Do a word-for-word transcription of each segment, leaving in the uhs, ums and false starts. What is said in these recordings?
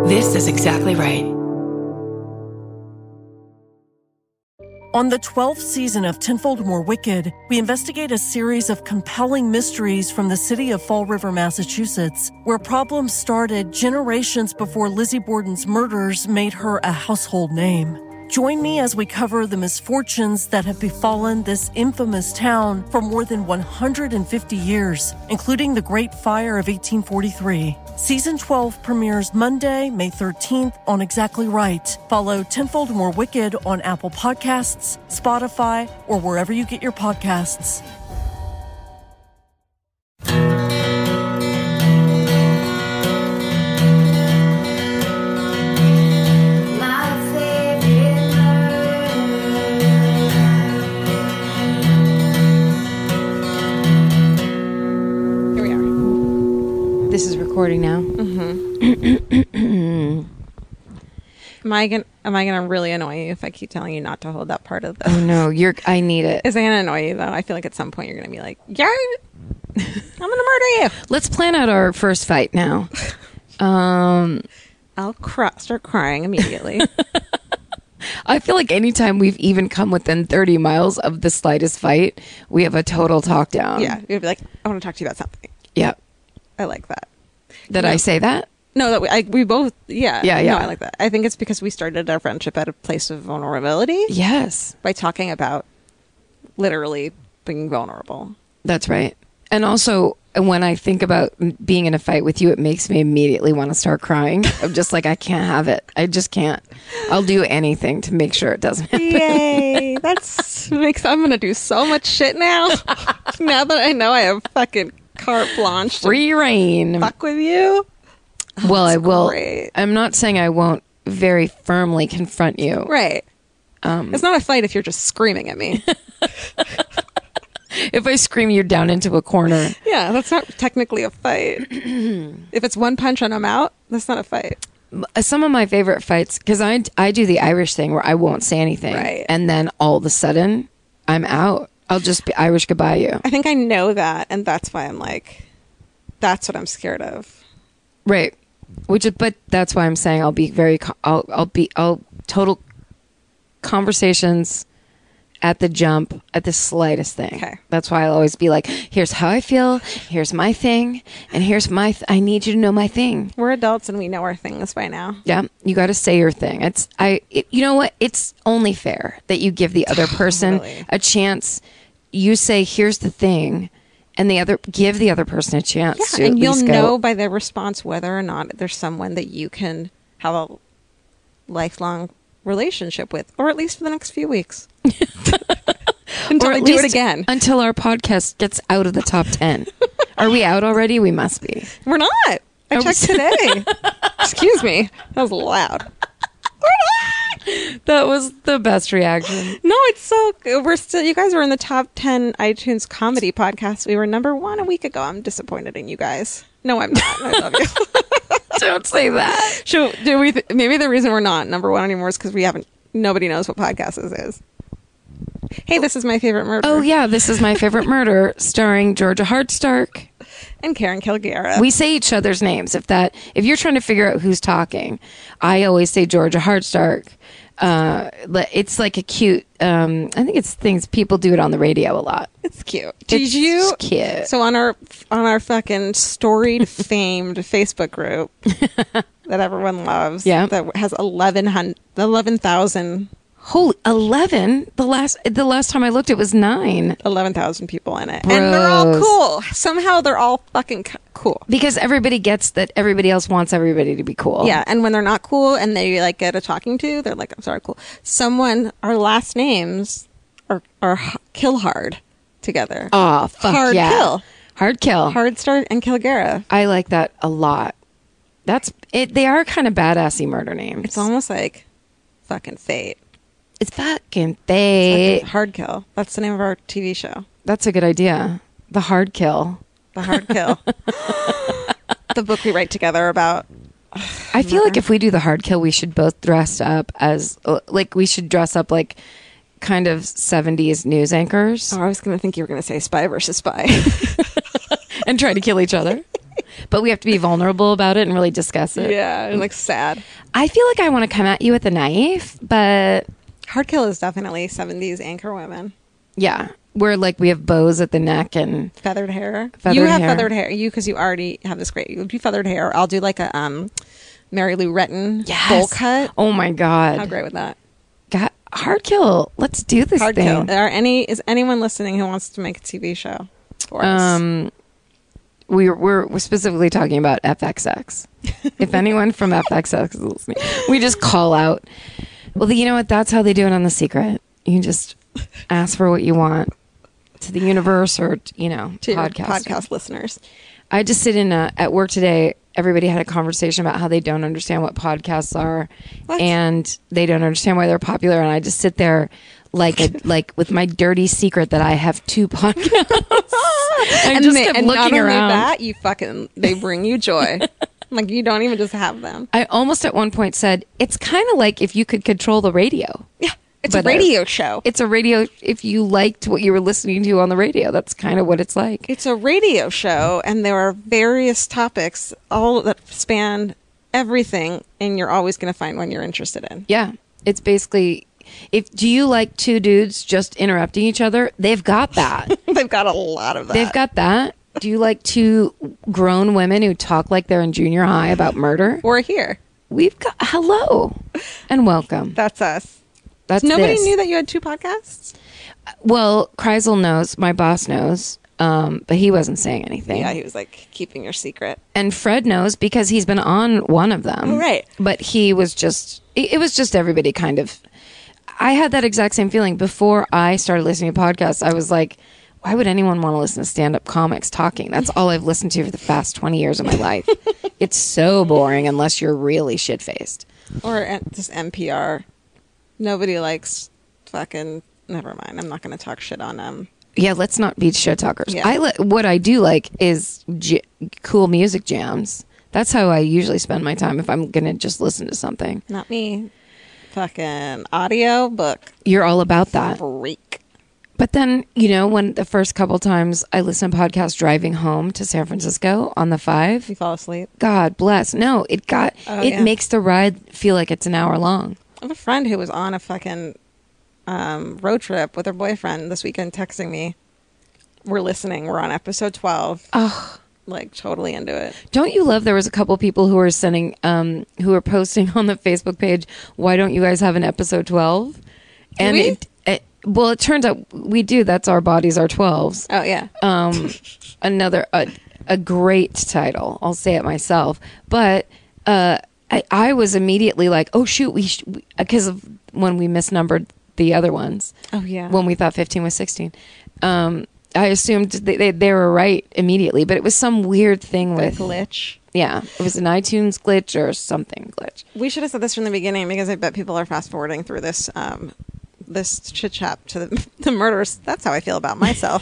This is exactly right. On the twelfth season of Tenfold More Wicked, we investigate a series of compelling mysteries from the city of Fall River, Massachusetts, where problems started generations before Lizzie Borden's murders made her a household name. Join me as we cover the misfortunes that have befallen this infamous town for more than one hundred fifty years, including the Great Fire of eighteen forty-three. Season twelve premieres Monday, May thirteenth on Exactly Right. Follow Tenfold More Wicked on Apple Podcasts, Spotify, or wherever you get your podcasts. This is recording now. Mm-hmm. am I gonna Am I gonna really annoy you if I keep telling you not to hold that part of the? Oh no, you're. I need it. Is it gonna annoy you though? I feel like at some point you're gonna be like, "Yeah, I'm gonna murder you." Let's plan out our first fight now. Um, I'll cry, start crying immediately. I feel like anytime we've even come within thirty miles of the slightest fight, we have a total talk down. Yeah, you'd be like, "I want to talk to you about something." Yeah. I like that. Did no. I say that? No, that we, I, we both, yeah. Yeah, yeah. No, I like that. I think it's because we started our friendship at a place of vulnerability. Yes. By talking about literally being vulnerable. That's right. And also, when I think about being in a fight with you, it makes me immediately want to start crying. I'm just like, I can't have it. I just can't. I'll do anything to make sure it doesn't happen. Yay. That's makes, I'm going to do so much shit now. Now that I know I have fucking carte blanche. Free reign. Fuck with you. Oh, well, I will. Great. I'm not saying I won't very firmly confront you. Right. Um, it's not a fight if you're just screaming at me. If I scream you down into a corner. Yeah, that's not technically a fight. If it's one punch and I'm out, that's not a fight. Some of my favorite fights, because I, I do the Irish thing where I won't say anything. Right. And then all of a sudden, I'm out. I'll just be Irish goodbye you. I think I know that, and that's why I'm like, that's what I'm scared of. Right. Which, is, but that's why I'm saying I'll be very, I'll, I'll be, I'll total conversations at the jump at the slightest thing. Okay. That's why I'll always be like, here's how I feel, here's my thing, and here's my, th- I need you to know my thing. We're adults and we know our things by now. Yeah. You got to say your thing. It's, I, it, you know what? It's only fair that you give the other person Totally. a chance. You say, here's the thing. And the other, give the other person a chance. Yeah, to and at you'll least go, know by their response whether or not there's someone that you can have a lifelong relationship with, or at least for the next few weeks. Until or I at do it least again. Until our podcast gets out of the top ten. Are we out already? We must be. We're not. I Are checked we- today. Excuse me. That was loud. That was the best reaction. No, it's so we're still. You guys were in the top ten iTunes comedy podcasts. We were number one a week ago. I'm disappointed in you guys. No, I'm not. I love you. Don't say that. So, do we? Th- maybe the reason we're not number one anymore is because we haven't. Nobody knows what podcast this is. Hey, this is my favorite murder. Oh yeah, this is my favorite murder, starring Georgia Hardstark and Karen Kilgariff. We say each other's names. If that, if you're trying to figure out who's talking, I always say Georgia Hardstark. Uh, it's like a cute. Um, I think it's things people do it on the radio a lot. It's cute. Did It's you? cute. So on our on our fucking storied, famed Facebook group that everyone loves, Yeah. that has eleven hundred, eleven thousand. Holy eleven! The last the last time I looked, it was nine. eleven thousand people in it. And they're all Bros. cool. Somehow they're all fucking c- cool. Because everybody gets that everybody else wants everybody to be cool. Yeah, and when they're not cool and they like get a talking to, they're like, I'm sorry, cool. Someone, our last names are, are h- kill hard together. Oh, fuck Hard yeah. kill. Hard kill. Hard start and Kilgariff. I like that a lot. That's it. They are kind of badassy murder names. It's almost like fucking fate. It's fucking fate. Fucking hard kill. That's the name of our T V show. That's a good idea. The hard kill. The hard kill. The book we write together about. I feel like if we do the hard kill, we should both dress up as uh, like we should dress up like kind of seventies news anchors Oh, I was going to think you were going to say spy versus spy. and try to kill each other. but we have to be vulnerable about it and really discuss it. Yeah, and like sad. I feel like I want to come at you with a knife, but Hardkill is definitely seventies anchor women. yeah, we're like we have bows at the neck and Feathered hair. Feathered you have hair. feathered hair. You because you already have this great. You do feathered hair. I'll do like a um, Mary Lou Retton yes. bowl cut. Oh my god, How great would that? God, Hardkill. Let's do this Hardkill. thing. Are any is anyone listening who wants to make a T V show for us? Um, we're, we're we're specifically talking about F X X. If anyone from F X X is listening, we just call out. Well, you know what? That's how they do it on The Secret. You just ask for what you want to the universe, or you know, to your podcast podcast listeners. I just sit in a, at work today. Everybody had a conversation about how they don't understand what podcasts are, What? and they don't understand why they're popular. And I just sit there like a, like with my dirty secret that I have two podcasts. I and just they- kept and looking not only around. that, you fucking they bring you joy. Like you don't even just have them. I almost at one point said it's kind of like if you could control the radio. Yeah, it's But, a uh, radio show. It's a radio. If you liked what you were listening to on the radio, that's kind of what it's like. It's a radio show, and there are various topics, all that span everything, and you're always going to find one you're interested in. Yeah, it's basically. If do you like two dudes just interrupting each other? They've got that. They've got a lot of that. They've got that. Do you like two grown women who talk like they're in junior high about murder? We're here. We've got hello and welcome. That's us. That's Nobody this. knew that you had two podcasts? Well, Kreisel knows. My boss knows, um, but he wasn't saying anything. Yeah, he was like keeping your secret. And Fred knows because he's been on one of them. Oh, right. But he was just, it, it was just everybody kind of. I had that exact same feeling before I started listening to podcasts. I was like, why would anyone want to listen to stand up comics talking? That's all I've listened to for the past twenty years of my life. It's so boring unless you're really shit faced. Or uh, just N P R. Nobody likes fucking. Never mind. I'm not going to talk shit on them. Yeah, let's not be shit talkers. Yeah. I li- what I do like is j- cool music jams. That's how I usually spend my time if I'm going to just listen to something. Not me. Fucking audio book You're all about that. freak. But then, you know, when the first couple times I listened to podcasts driving home to San Francisco on the five, You fall asleep. God bless. No, it got, Oh, it yeah. makes the ride feel like it's an hour long. I have a friend who was on a fucking um, road trip with her boyfriend this weekend texting me. We're listening. We're on episode twelve. Oh, Like, totally into it. don't you love there was a couple people who were sending, um, who were posting on the Facebook page, why don't you guys have an episode twelve? And we? it, it, well, it turns out we do. That's Our Bodies Are twelves. Oh, yeah. um, another a, a great title. I'll say it myself, but uh, I, I was immediately like, "Oh shoot!" We because of when we misnumbered the other ones. Oh, yeah. When we thought fifteen was sixteen, um, I assumed they, they they were right immediately, but it was some weird thing The with glitch. yeah, it was an iTunes glitch or something glitch. We should have said this from the beginning because I bet people are fast forwarding through this um, this chit chat to the, the murders. That's how I feel about myself.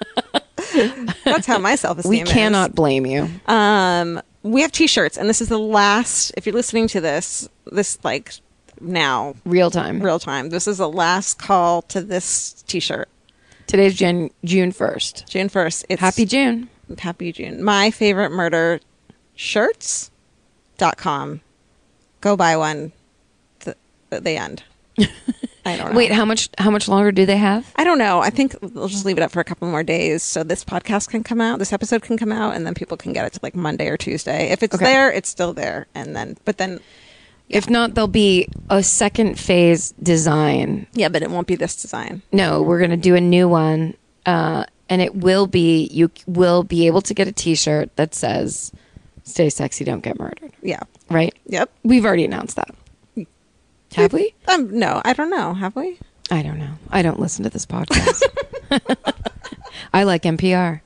That's how my self esteem We is. cannot blame you. Um, we have T-shirts, and this is the last. If you're listening to this, this like now, Real time. real time. This is the last call to this T-shirt. Today's Jan- June first. June first. It's Happy June. Happy June. My favorite murder shirts dot com. Go buy one. Th- they end. I don't know. Wait, how much? How much longer do they have? I don't know. I think we'll just leave it up for a couple more days so this podcast can come out, this episode can come out, and then people can get it to like Monday or Tuesday. If it's Okay. there, it's still there. And then, but then, If not, there'll be a second phase design. yeah, but it won't be this design. No, we're going to do a new one. Uh, and it will be, you will be able to get a t-shirt that says, stay sexy, don't get murdered. Yeah. Right? Yep. We've already announced that. Have we? Um, no, I don't know. Have we? I don't know. I don't listen to this podcast. I like N P R.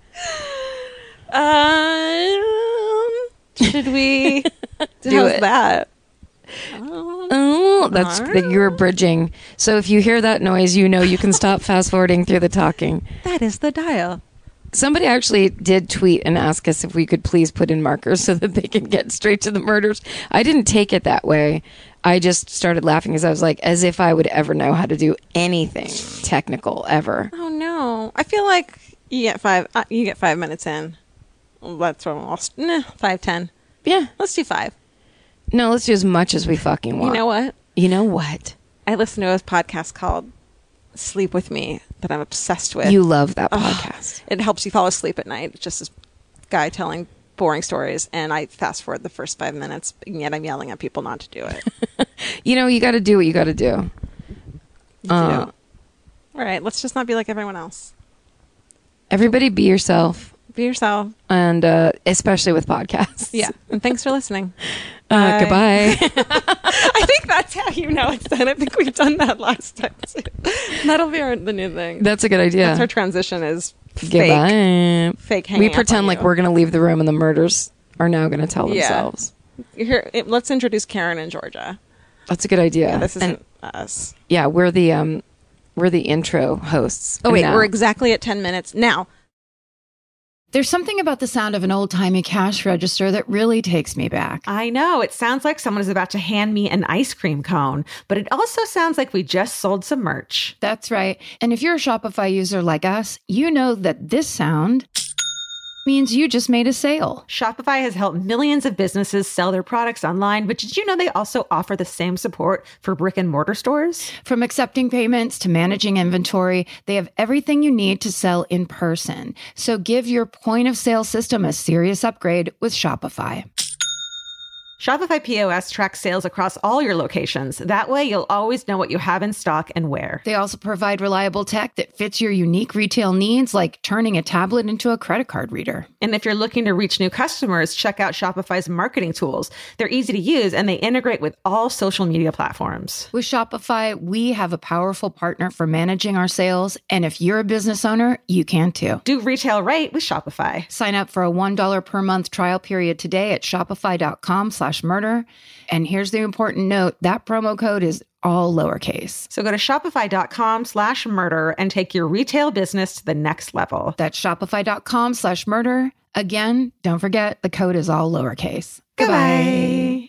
Um, should we Do how's it. that? Oh, that's that you're bridging. So if you hear that noise, you know you can stop fast forwarding through the talking. That is the dial. Somebody actually did tweet and ask us if we could please put in markers so that they can get straight to the murders. I didn't take it that way. I just started laughing because I was like, as if I would ever know how to do anything technical ever. Oh no! I feel like you get five. Uh, you get five minutes in. Let's almost nah, five ten. Yeah. Let's do five. No, let's do as much as we fucking want. You know what? You know what? I listen to a podcast called Sleep With Me that I'm obsessed with. You love that Ugh. podcast. It helps you fall asleep at night. It's just this guy telling boring stories, and I fast forward the first five minutes, and yet I'm yelling at people not to do it. You know, you got to do what you got to do. You Uh, know? All right, let's just not be like everyone else. Everybody be yourself, Be yourself. and uh, especially with podcasts. Yeah, and thanks for listening. Uh, Bye. goodbye. I think that's how you know it's done. I think we've done that last time too. That'll be our, the new thing. That's a good idea. That's our transition is fake. Goodbye. Fake hanging We up pretend on like you. we're going to leave the room and the murders are now going to tell Yeah. themselves. Here, it, let's introduce Karen and Georgia. That's a good idea. Yeah, this isn't And, us. yeah, we're the um, we're the intro hosts. Oh wait, now. we're exactly at ten minutes now. There's something about the sound of an old-timey cash register that really takes me back. I know. It sounds like someone is about to hand me an ice cream cone, but it also sounds like we just sold some merch. That's right. And if you're a Shopify user like us, you know that this sound means you just made a sale. Shopify has helped millions of businesses sell their products online, but did you know they also offer the same support for brick and mortar stores? From accepting payments to managing inventory, they have everything you need to sell in person. So give your point of sale system a serious upgrade with Shopify. Shopify P O S tracks sales across all your locations. That way, you'll always know what you have in stock and where. They also provide reliable tech that fits your unique retail needs, like turning a tablet into a credit card reader. And if you're looking to reach new customers, check out Shopify's marketing tools. They're easy to use and they integrate with all social media platforms. With Shopify, we have a powerful partner for managing our sales. And if you're a business owner, you can too. Do retail right with Shopify. Sign up for a one dollar per month trial period today at shopify.com slash murder. And here's the important note, that promo code is all lowercase. So go to shopify.com slash murder and take your retail business to the next level. That's shopify.com slash murder. Again, don't forget, the code is all lowercase. Goodbye.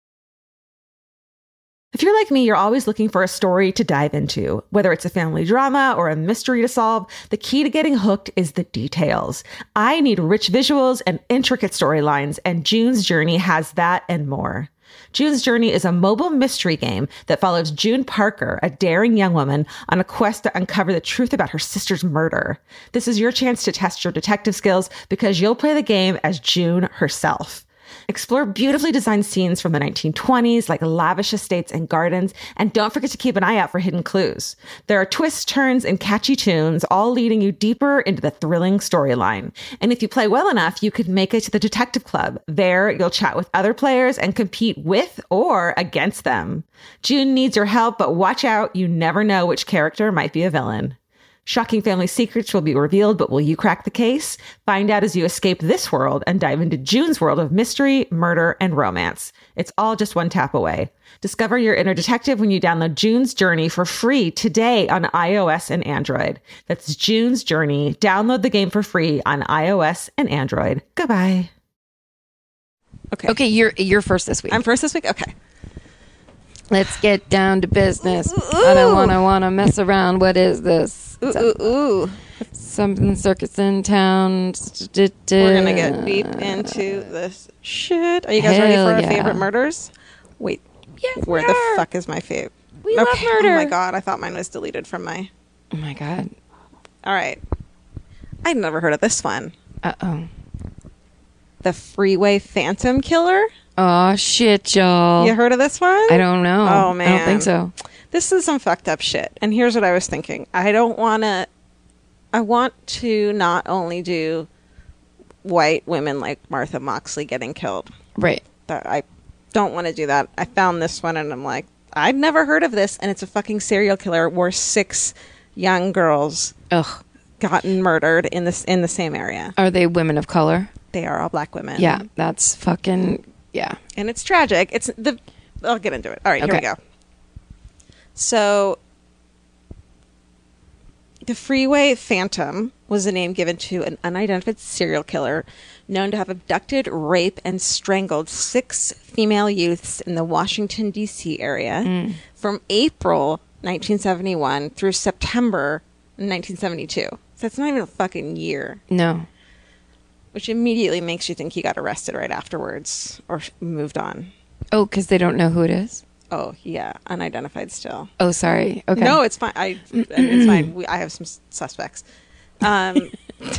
If you're like me, you're always looking for a story to dive into. Whether it's a family drama or a mystery to solve, the key to getting hooked is the details. I need rich visuals and intricate storylines, and June's Journey has that and more. June's Journey is a mobile mystery game that follows June Parker, a daring young woman, on a quest to uncover the truth about her sister's murder. This is your chance to test your detective skills because you'll play the game as June herself. Explore beautifully designed scenes from the nineteen twenties, like lavish estates and gardens, and don't forget to keep an eye out for hidden clues. There are twists, turns, and catchy tunes, all leading you deeper into the thrilling storyline. And if you play well enough, you could make it to the Detective Club. There, you'll chat with other players and compete with or against them. June needs your help, but watch out, you never know which character might be a villain. Shocking family secrets will be revealed, but will you crack the case? Find out as you escape this world and dive into June's world of mystery, murder, and romance. It's all just one tap away. Discover your inner detective when you download June's Journey for free today on iOS and Android. That's June's Journey. Download the game for free on iOS and Android. Goodbye. Okay. Okay, you're you're first this week. I'm first this week? Okay. Let's get down to business. I don't want to want to mess around. What is this? Ooh, ooh, ooh. Something circus in town. We're going to get deep into this shit. Are you guys ready Hell for our yeah. favorite murders? Wait. Yes, Where we the are. fuck is my fave? We love murder. Oh my god, I thought mine was deleted from my... Oh my god. All right. I'd never heard of this one. Uh oh. The Freeway Phantom Killer? Oh shit, y'all. You heard of this one? I don't know. Oh, man. I don't think so. This is some fucked up shit. And here's what I was thinking. I don't want to... I want to not only do white women like Martha Moxley getting killed. Right. That I don't want to do that. I found this one and I'm like, I'd never heard of this. And it's a fucking serial killer where six young girls Ugh. gotten murdered in this in the same area. Are they women of color? They are all black women. Yeah, that's fucking yeah. And it's tragic. It's the I'll get into it. All right, here we Okay. go. So the Freeway Phantom was a name given to an unidentified serial killer known to have abducted, raped, and strangled six female youths in the Washington, D C area Mm. from April nineteen seventy-one through September nineteen seventy-two. So it's not even a fucking year. No. which immediately makes you think he got arrested right afterwards or moved on. Oh, because they don't know who it is? Oh, yeah. Unidentified still. Oh, sorry. Okay. No, it's fine. I, it's fine. We, I have some suspects. Um,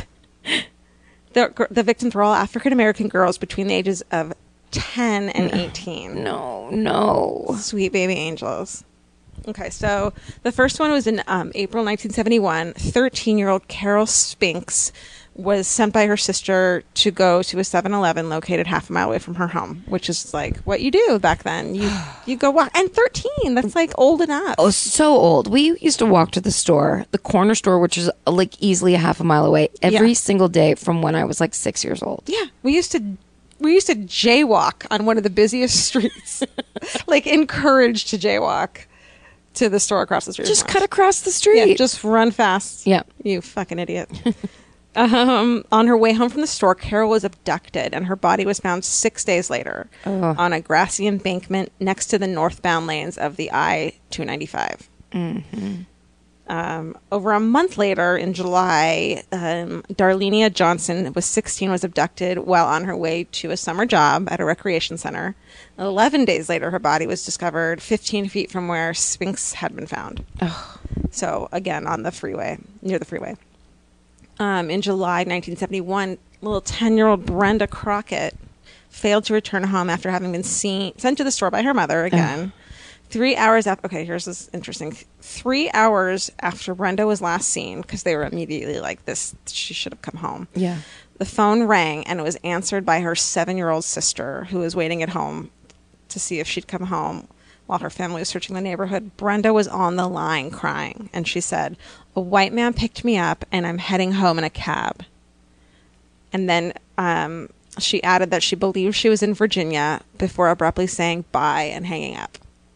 the, the victims were all African-American girls between the ages of ten and eighteen. No, no. Sweet baby angels. Okay, so the first one was in um, April nineteen seventy-one. thirteen-year-old Carol Spinks was sent by her sister to go to a seven eleven located half a mile away from her home, which is like what you do back then. You you go walk. And thirteen, that's like old enough. Oh, so old. We used to walk to the store, the corner store, which is uh, like easily a half a mile away, every Yeah. single day from when I was like six years old. Yeah, we used to we used to jaywalk on one of the busiest streets, like encouraged to jaywalk to the store across the street. Just from cut us. across the street. Yeah, just run fast. Yeah. You fucking idiot. um, on her way home from the store, Carol was abducted, and her body was found six days later Oh. on a grassy embankment next to the northbound lanes of the I two ninety-five. Mm-hmm. Um, over a month later, in July, um, Darlenia Johnson was sixteen, was abducted while on her way to a summer job at a recreation center. Eleven days later, her body was discovered fifteen feet from where Spinks had been found. Ugh. So, again, on the freeway, near the freeway. Um, in July nineteen seventy-one, little ten-year-old Brenda Crockett failed to return home after having been seen sent to the store by her mother again. Three hours after, okay, here's this interesting. Three hours after Brenda was last seen, because they were immediately like, this, she should have come home. Yeah. The phone rang and it was answered by her seven-year-old sister, who was waiting at home to see if she'd come home while her family was searching the neighborhood. Brenda was on the line crying, and she said, "A white man picked me up and I'm heading home in a cab." And then um, she added that she believed she was in Virginia before abruptly saying bye and hanging up.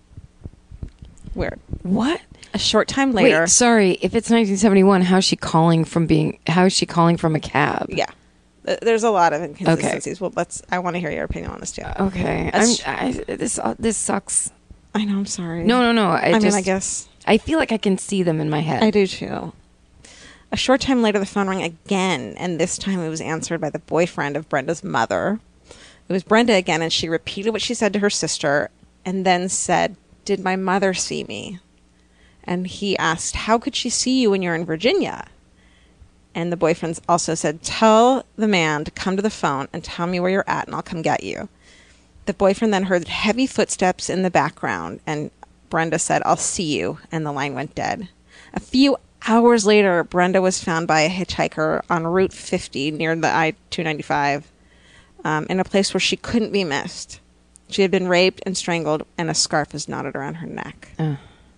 Weird. What? A short time later. Wait, sorry. If it's nineteen seventy-one, how is she calling from being? How is she calling from a cab? Yeah. Th- There's a lot of inconsistencies. Well, let's. I want to hear your opinion on this too. Okay. I'm, That's- I, this uh, this sucks. I know. I'm sorry. No, no, no. I, I, just, mean, I guess I feel like I can see them in my head. I do too. A short time later, the phone rang again, and this time it was answered by the boyfriend of Brenda's mother. It was Brenda again, and she repeated what she said to her sister, and then said, "Did my mother see me?" And he asked, "How could she see you when you're in Virginia?" And the boyfriend also said, "Tell the man to come to the phone and tell me where you're at, and I'll come get you." The boyfriend then heard heavy footsteps in the background, and Brenda said, "I'll see you," and the line went dead. A few hours later, Brenda was found by a hitchhiker on Route fifty near the I two ninety-five, um, in a place where she couldn't be missed. She had been raped and strangled, and a scarf was knotted around her neck. Uh.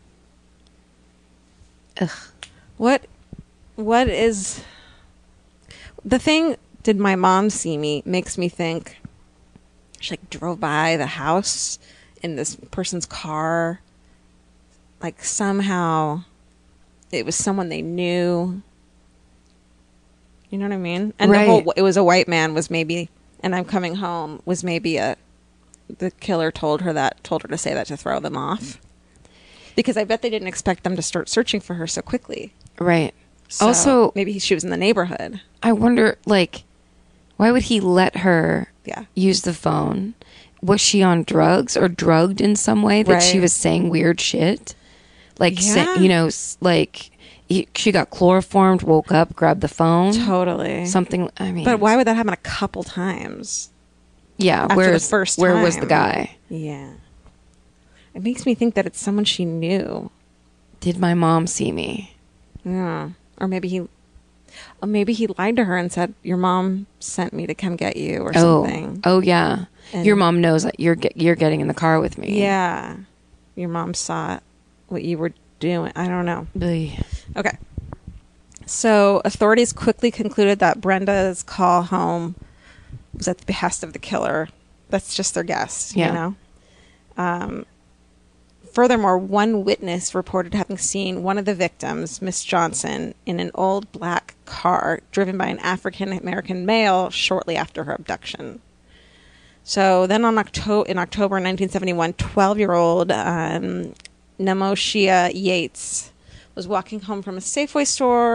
Ugh. What, what is the thing? Did my mom see me? Makes me think she like drove by the house in this person's car. Like somehow it was someone they knew. You know what I mean? And Right. the whole, it was a white man was maybe, and I'm coming home was maybe a, the killer told her that, told her to say that to throw them off. Because I bet they didn't expect them to start searching for her so quickly. Right. So Also, maybe she was in the neighborhood. I wonder, like, why would he let her Yeah. use the phone? Was she on drugs or drugged in some way that she Right. was saying weird shit? Like, sa- Yeah. you know, s- like he, she got chloroformed, woke up, grabbed the phone. Totally. Something, I mean. But why would that happen a couple times? Yeah, after the where's, first where was the time? guy? Yeah. It makes me think that it's someone she knew. Did my mom see me? Yeah. Or maybe he, or maybe he lied to her and said, "Your mom sent me to come get you," or Oh, something. oh yeah. And- Your mom knows that you're get, you're getting in the car with me. Yeah. Your mom saw what you were doing. I don't know. Bleh. Okay. So authorities quickly concluded that Brenda's call home was at the behest of the killer. That's just their guess, Yeah. you know? Um, furthermore, one witness reported having seen one of the victims, Miss Johnson, in an old black car driven by an African-American male shortly after her abduction. So then on Octo- in October nineteen seventy-one, twelve-year-old um, Nemoshia Yates was walking home from a Safeway store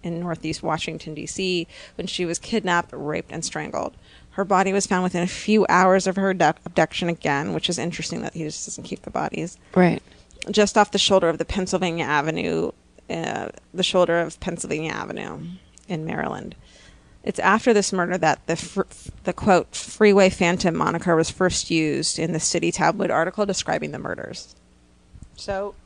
in northeast Washington, D C, when she was kidnapped, raped, and strangled. Her body was found within a few hours of her abduct- abduction again, which is interesting that he just doesn't keep the bodies. Right. Just off the shoulder of the Pennsylvania Avenue, uh, the shoulder of Pennsylvania Avenue in Maryland. It's after this murder that the, fr- the quote, Freeway Phantom moniker was first used in the City tabloid article describing the murders. So,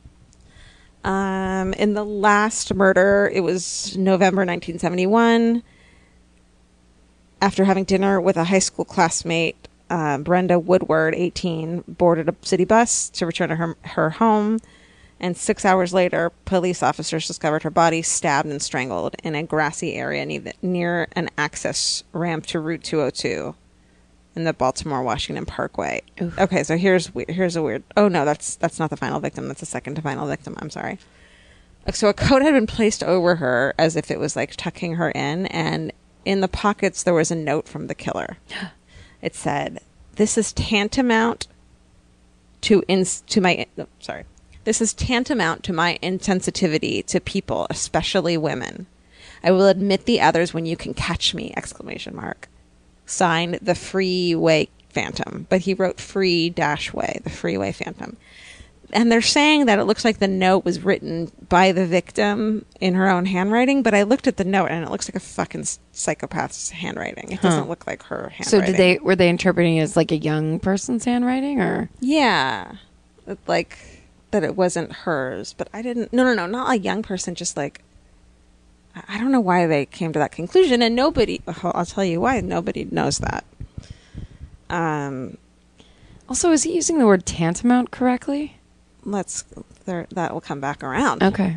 um, in the last murder, it was November nineteen seventy-one. After having dinner with a high school classmate, uh, Brenda Woodward, eighteen, boarded a city bus to return to her, her home. And six hours later, police officers discovered her body stabbed and strangled in a grassy area ne- near an access ramp to Route two oh two in the Baltimore-Washington Parkway. Oof. Okay, so here's here's a weird... Oh, no, that's that's not the final victim. That's the second to final victim. I'm sorry. So a coat had been placed over her as if it was, like, tucking her in, and in the pockets, there was a note from the killer. It said, "This is tantamount to ins- to my no, sorry. This is tantamount to my insensitivity to people, especially women. I will admit the others when you can catch me!" Exclamation mark. Signed, the Freeway Phantom, but he wrote Free Dash Way, the Freeway Phantom. And they're saying that it looks like the note was written by the victim in her own handwriting, but I looked at the note and it looks like a fucking psychopath's handwriting. It doesn't huh. look like her handwriting. So did they, were they interpreting it as like a young person's handwriting, or? Yeah. Like, that it wasn't hers, but I didn't, no, no, no, not a young person, just like, I don't know why they came to that conclusion, and nobody, I'll tell you why, nobody knows that. Um. Also, is he using the word tantamount correctly? Let's, there, that will come back around. Okay.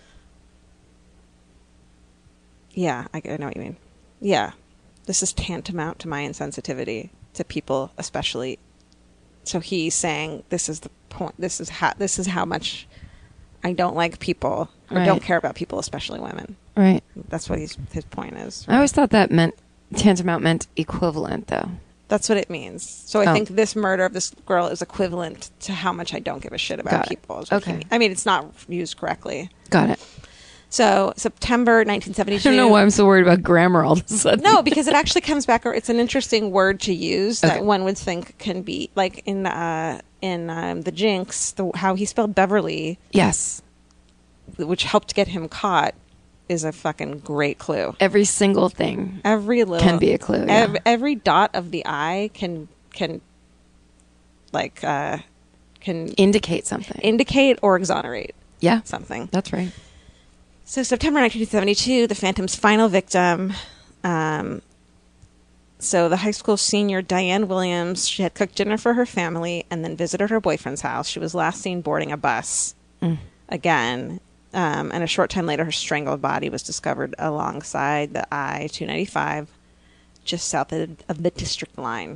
Yeah, I, I know what you mean. Yeah. This is tantamount to my insensitivity to people, especially. So he's saying this is the point. This is how, this is how much I don't like people or right. don't care about people, especially women. Right. That's what he's, his point is. Right? I always thought that meant tantamount meant equivalent, though. That's what it means. So I oh. think this murder of this girl is equivalent to how much I don't give a shit about Got people. Okay. I mean, it's not used correctly. Got it. So September nineteen seventy-two. I don't know why I'm so worried about grammar all of a sudden. No, because it actually comes back. Or it's an interesting word to use okay. that one would think can be like in uh, in um, the Jinx, the, how he spelled Beverly. Yes. Which helped get him caught. Is a fucking great clue. Every single thing every little can be a clue. Yeah. Every, every dot of the I can can like uh, can indicate something, indicate or exonerate. Yeah, something. That's right. So September nineteen seventy-two, the Phantom's final victim. Um, so the high school senior Diane Williams, she had cooked dinner for her family and then visited her boyfriend's house. She was last seen boarding a bus mm. again. Um, and a short time later, her strangled body was discovered alongside the I two ninety-five, just south of, of the district line.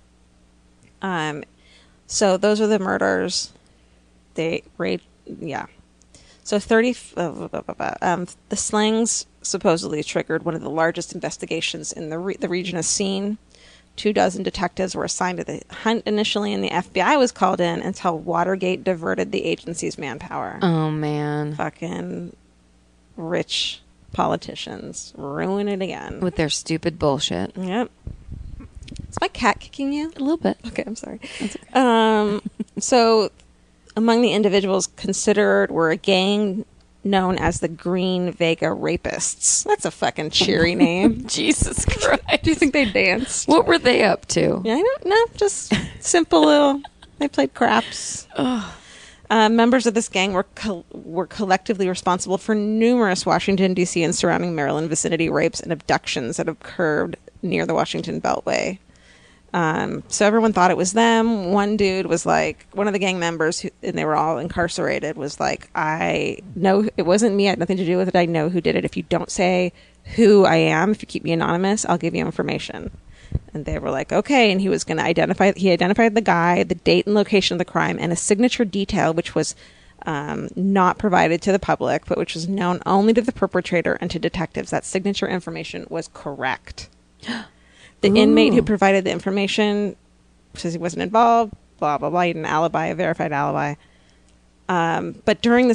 Um, so those are the murders. They rape, yeah. So thirty, uh, um, the slings supposedly triggered one of the largest investigations in the re- the region has seen. Two dozen detectives were assigned to the hunt initially, and the F B I was called in until Watergate diverted the agency's manpower. Oh, man. Fucking rich politicians ruin it again. With their stupid bullshit. Yep. Is my cat kicking you? A little bit. Okay, I'm sorry. That's okay. Um, so among the individuals considered were a gang known as the Green Vega Rapists. That's a fucking cheery name. Jesus Christ. Do you think they danced? What were they up to? Yeah, I don't know. Just simple little... They played craps. Uh, members of this gang were co- were collectively responsible for numerous Washington, D C and surrounding Maryland vicinity rapes and abductions that occurred near the Washington Beltway. Um, so everyone thought it was them. One dude was like, one of the gang members, who, and they were all incarcerated, was like, I know it wasn't me. I had nothing to do with it. I know who did it. If you don't say who I am, if you keep me anonymous, I'll give you information. And they were like, okay. And he was going to identify, he identified the guy, the date and location of the crime, and a signature detail, which was um, not provided to the public, but which was known only to the perpetrator and to detectives. That signature information was correct. The Ooh. Inmate who provided the information says he wasn't involved, blah, blah, blah. He had an alibi, a verified alibi. Um, but during this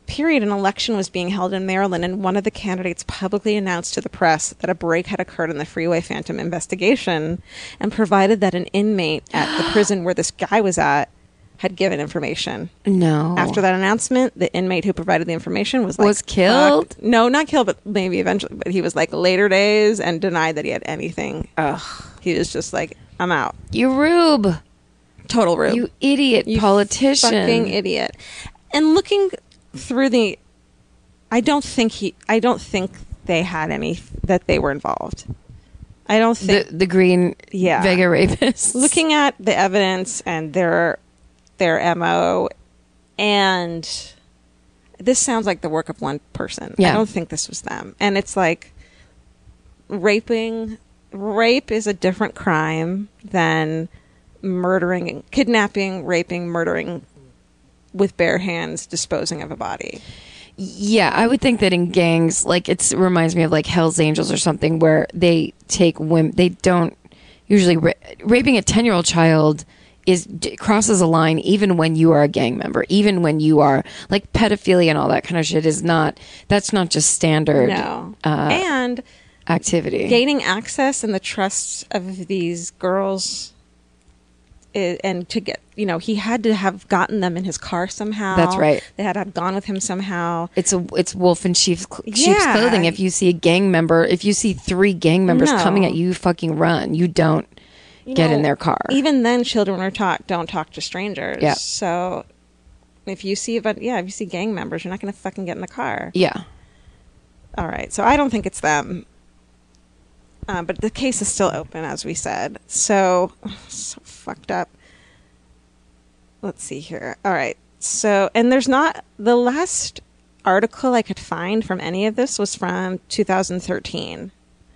period, an election was being held in Maryland, and one of the candidates publicly announced to the press that a break had occurred in the Freeway Phantom investigation, and provided that an inmate at the prison where this guy was at had given information. No. After that announcement, the inmate who provided the information was like, Was killed? "Fuck." No, not killed, but maybe eventually. But he was like later days and denied that he had anything. Ugh. He was just like, I'm out. You rube. Total rube. You idiot You politician. Fucking idiot. And looking through the, I don't think he, I don't think they had any, that they were involved. I don't think. The, the green Yeah. Vega rapists. Looking at the evidence and their their M O, and this sounds like the work of one person. Yeah. I don't think this was them. And it's like raping. Rape is a different crime than murdering, kidnapping, raping, murdering with bare hands, disposing of a body. Yeah, I would think that in gangs, like it's, it reminds me of like Hell's Angels or something, where they take women. They don't usually ra- raping a ten-year-old child is d- crosses a line even when you are a gang member, even when you are like pedophilia and all that kind of shit is not. That's not just standard. No, uh, and activity. Gaining access and the trust of these girls. It, and to get, you know, he had to have gotten them in his car somehow. That's right. They had to have gone with him somehow. It's a it's wolf in sheep's, sheep's Yeah. clothing. If you see a gang member, if you see three gang members No. coming at you, you fucking run. You don't You get know, in their car. Even then, children are taught don't talk to strangers. Yeah. So if you see, but yeah, if you see gang members, you're not going to fucking get in the car. Yeah. All right. So I don't think it's them. Uh, but the case is still open, as we said. So, so fucked up. Let's see here. All right. So, and there's not, the last article I could find from any of this was from two thousand thirteen.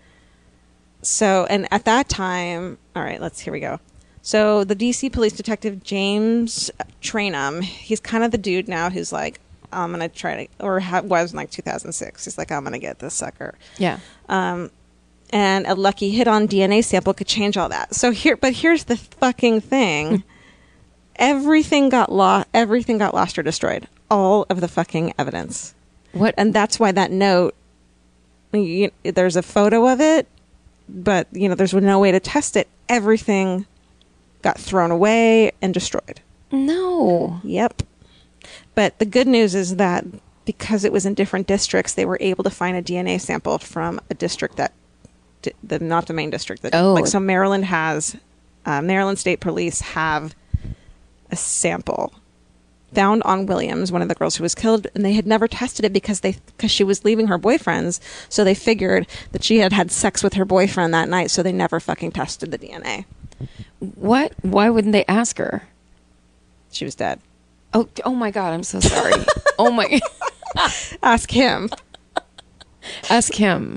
So, and at that time, all right, let's, here we go. So the D C police detective, James Trainum, he's kind of the dude now who's like, I'm going to try to, or ha- was in like two thousand six. He's like, I'm going to get this sucker. Yeah. Um, and a lucky hit-on D N A sample could change all that. So here, but here's the fucking thing. everything got lost. Everything got lost or destroyed. All of the fucking evidence. What? And that's why that note, you, there's a photo of it, but, you know, there's no way to test it. Everything got thrown away and destroyed. No. Yep. But the good news is that because it was in different districts, they were able to find a D N A sample from a district that, the not the main district. That, Oh. Like, so Maryland has, uh, Maryland State Police have a sample found on Williams, one of the girls who was killed, and they had never tested it because they because she was leaving her boyfriend's, so they figured that she had had sex with her boyfriend that night, so they never fucking tested the D N A. What? Why wouldn't they ask her? She was dead. Oh, oh my God! I'm so sorry. oh my. Ask him. Ask him.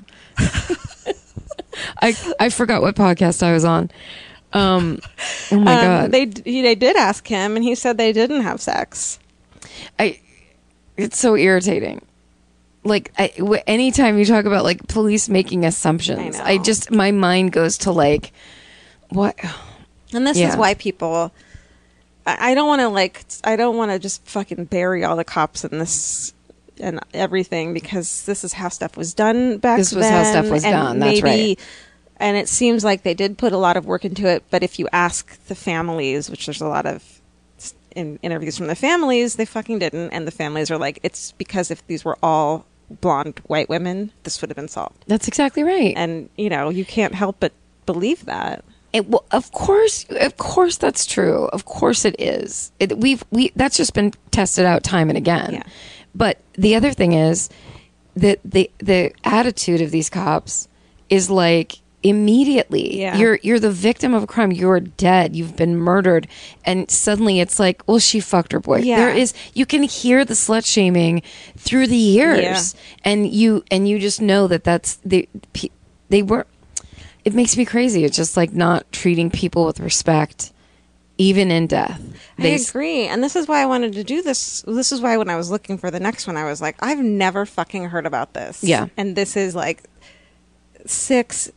I I forgot what podcast I was on. Um, oh my Um, God. They he, they did ask him, and he said they didn't have sex. I. It's so irritating. Like I, w- anytime you talk about like police making assumptions, I know. I just my mind goes to like, what? And this Yeah. is why people. I, I don't want to like. I don't want to just fucking bury all the cops in this and everything, because this is how stuff was done back then. This was how stuff was and done, that's right. And it seems like they did put a lot of work into it. But if you ask the families, which there's a lot of in interviews from the families, they fucking didn't. And the families are like, it's because if these were all blonde white women, this would have been solved. That's exactly right. And, you know, you can't help but believe that. It, well, of course, of course, that's true. Of course, it is. It, we've we that's just been tested out time and again. Yeah. But the other thing is that the the attitude of these cops is like immediately Yeah. you're you're the victim of a crime. You're dead. You've been murdered, and suddenly it's like, well, she fucked her boy. Yeah. There is you can hear the slut shaming through the years, and you and you just know that that's they they were. It makes me crazy. It's just like not treating people with respect, even in death. They I s- agree. And this is why I wanted to do this. This is why when I was looking for the next one, I was like, I've never fucking heard about this. Yeah. And this is like six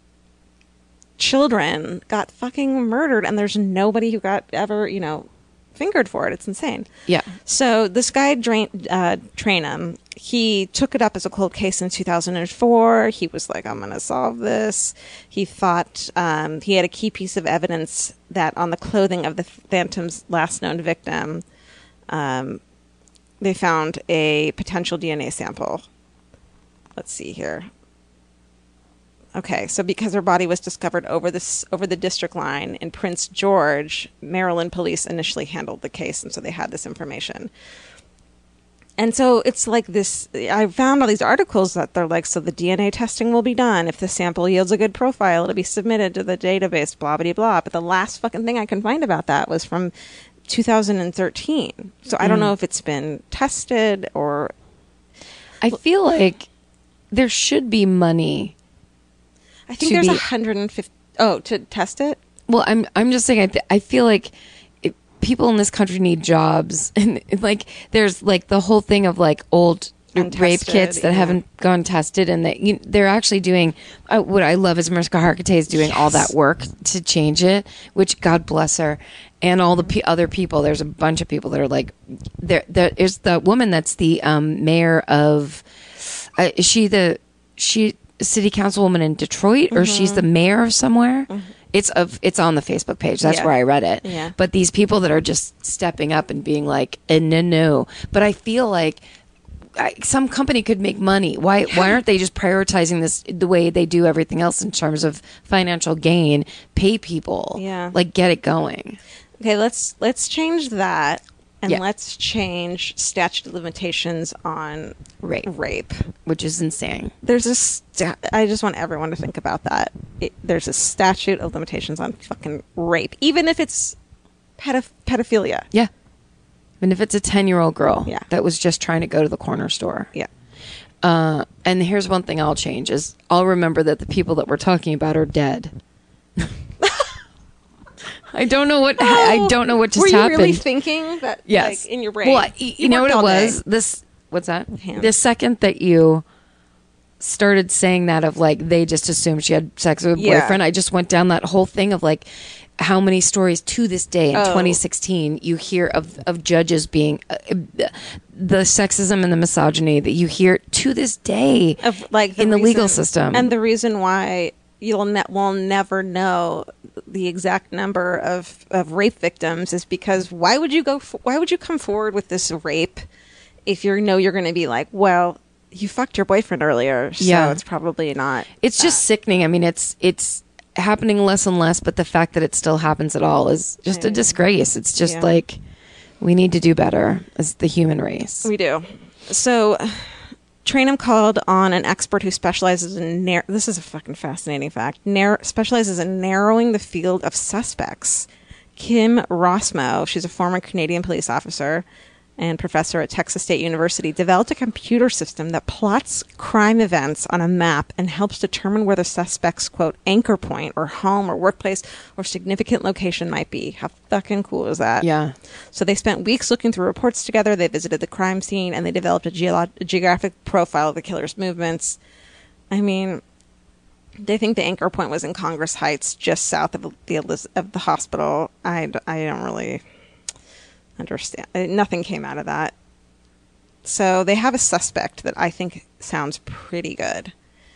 children got fucking murdered, and there's nobody who got ever, you know, fingered for it. It's insane. Yeah. So this guy, Drain, uh, Trainum, he took it up as a cold case in two thousand four. He was like, I'm going to solve this. He thought um, he had a key piece of evidence that on the clothing of the Phantom's last known victim, um, they found a potential D N A sample. Let's see here. Okay, so because her body was discovered over this over the district line in Prince George, Maryland police initially handled the case, and so they had this information. And so it's like this, I found all these articles that they're like, so the D N A testing will be done. If the sample yields a good profile, it'll be submitted to the database, blah, blah, blah. But the last fucking thing I can find about that was from two thousand thirteen. So I don't Mm. know if it's been tested or... I feel like there should be money. I think to there's be- one hundred fifty... Oh, to test it? Well, I'm I'm just saying. I th- I feel like it, people in this country need jobs, and like there's like the whole thing of like old rape Untested, kits that yeah. haven't gone tested, and that you, they're actually doing. Uh, what I love is Mariska Hargitay is doing all that work to change it, which God bless her, and all the p- other people. There's a bunch of people that are like, there. There is the woman that's the um, mayor of. Uh, is she the she city councilwoman in Detroit, or Mm-hmm. she's the mayor of somewhere? It's of it's on the Facebook page. That's Yeah. where I read it. Yeah. But these people that are just stepping up and being like, eh, no, no. But I feel like I, some company could make money. Why why aren't they just prioritizing this the way they do everything else in terms of financial gain? Pay people. Yeah. Like get it going. Okay, let's let's change that, and Yeah. let's change statute of limitations on Rape. rape. Which is insane. There's a sta- I just want everyone to think about that. It, there's a statute of limitations on fucking rape, even if it's pedoph- pedophilia. Yeah. And if it's a ten year old girl Yeah. that was just trying to go to the corner store. Yeah. Uh, and here's one thing I'll change is I'll remember that the people that we're talking about are dead. I don't know what I don't know what just Were you happened. really thinking that? Yes, like, in your brain. Well, y- you, know what worked it all day. was. This what's that? Hand. The second that you started saying that of like they just assumed she had sex with a Yeah. boyfriend, I just went down that whole thing of like how many stories to this day in Oh. twenty sixteen you hear of of judges being uh, the sexism and the misogyny that you hear to this day Of like in the legal reason- system. and the reason why you'll ne- will never know the exact number of, of rape victims is because why would you go f- why would you come forward with this rape if you know you're going to be like, well, you fucked your boyfriend earlier, so Yeah. it's probably not. It's just sickening. I mean, it's it's happening less and less, but the fact that it still happens at all is just a disgrace. It's just Yeah. like we need to do better as the human race. We do. So, Trainum called on an expert who specializes in nar- this is a fucking fascinating fact. Nar- specializes in narrowing the field of suspects. Kim Rossmo, she's a former Canadian police officer and professor at Texas State University, developed a computer system that plots crime events on a map and helps determine where the suspect's, quote, anchor point or home or workplace or significant location might be. How fucking cool is that? Yeah. So they spent weeks looking through reports together. They visited the crime scene and they developed a, geolo- a geographic profile of the killer's movements. I mean, they think the anchor point was in Congress Heights, just south of the Eliz- of the hospital. I, d- I don't really understand. Uh, Nothing came out of that. So they have a suspect that I think sounds pretty good.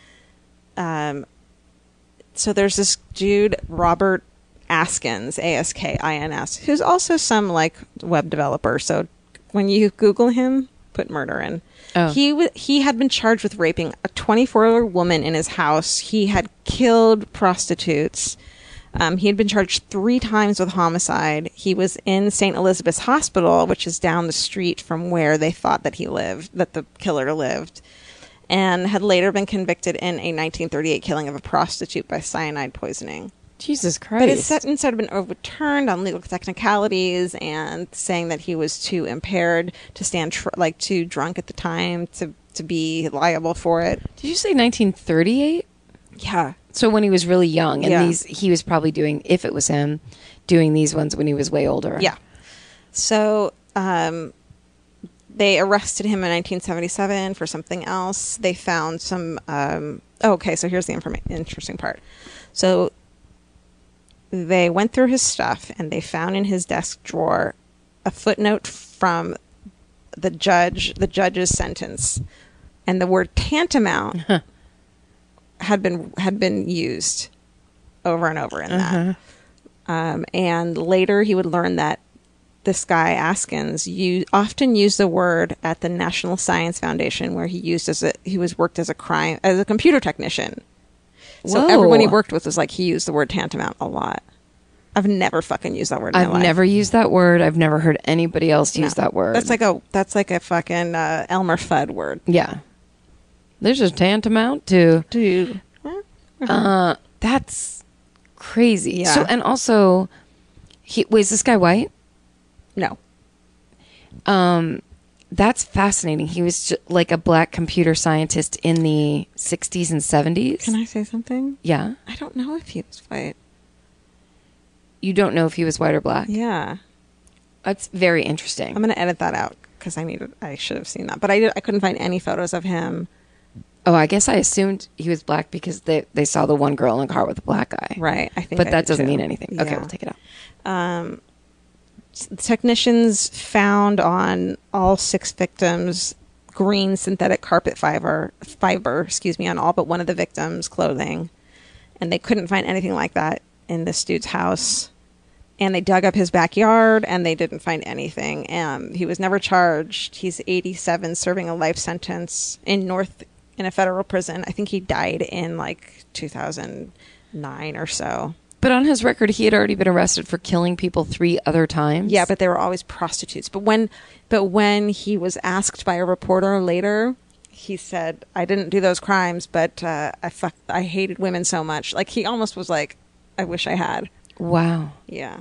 Um, so there's this dude, Robert Askins, A S K I N S, who's also some like web developer. So when you Google him, put murder in. Oh. He w- he had been charged with raping a twenty-four-year-old woman in his house. He had killed prostitutes. Um, he had been charged three times with homicide. He was in Saint Elizabeth's Hospital, which is down the street from where they thought that he lived, that the killer lived, and had later been convicted in a nineteen thirty-eight killing of a prostitute by cyanide poisoning. Jesus Christ. But his sentence had been overturned on legal technicalities and saying that he was too impaired to stand, tr- like too drunk at the time to, to be liable for it. Did you say nineteen thirty-eight? Yeah. So when he was really young, and Yeah. these he was probably doing, if it was him, doing these ones when he was way older. Yeah. So um, they arrested him in nineteen seventy-seven for something else. They found some. Um, oh, okay, so here's the informa- interesting part. So they went through his stuff and they found in his desk drawer a footnote from the judge, the judge's sentence, and the word tantamount huh. had been had been used over and over in uh-huh. that. Um, and later he would learn that this guy Askins you often used the word at the National Science Foundation, where he used as a he was worked as a crime as a computer technician. So Whoa. everyone he worked with was like, he used the word tantamount a lot. I've never fucking used that word in I've my life. never used that word. I've never heard anybody else use No. that word. That's like a that's like a fucking uh, Elmer Fudd word. Yeah. There's just tantamount to Dude. uh that's crazy. Yeah. So and also he was this guy white? No. Um That's fascinating. He was ju- like a black computer scientist in the sixties and seventies. Can I say something? Yeah. I don't know if he was white. You don't know if he was white or black? Yeah. That's very interesting. I'm going to edit that out because I needed. I should have seen that. But I, did, I couldn't find any photos of him. Oh, I guess I assumed he was black because they, they saw the one girl in the car with a black guy. Right. I think But I that did doesn't too. mean anything. Okay, Yeah. we'll take it out. Um, technicians found on all six victims green synthetic carpet fiber, fiber, excuse me, on all but one of the victims' clothing. And they couldn't find anything like that in this dude's house. And they dug up his backyard and they didn't find anything. Um, he was never charged. He's eighty-seven, serving a life sentence in North, in a federal prison. I think he died in like two thousand nine or so. But on his record, he had already been arrested for killing people three other times. Yeah, but they were always prostitutes. But when, but when he was asked by a reporter later, he said, "I didn't do those crimes, but uh, I fuck, I hated women so much." Like he almost was like, "I wish I had." Wow. Yeah.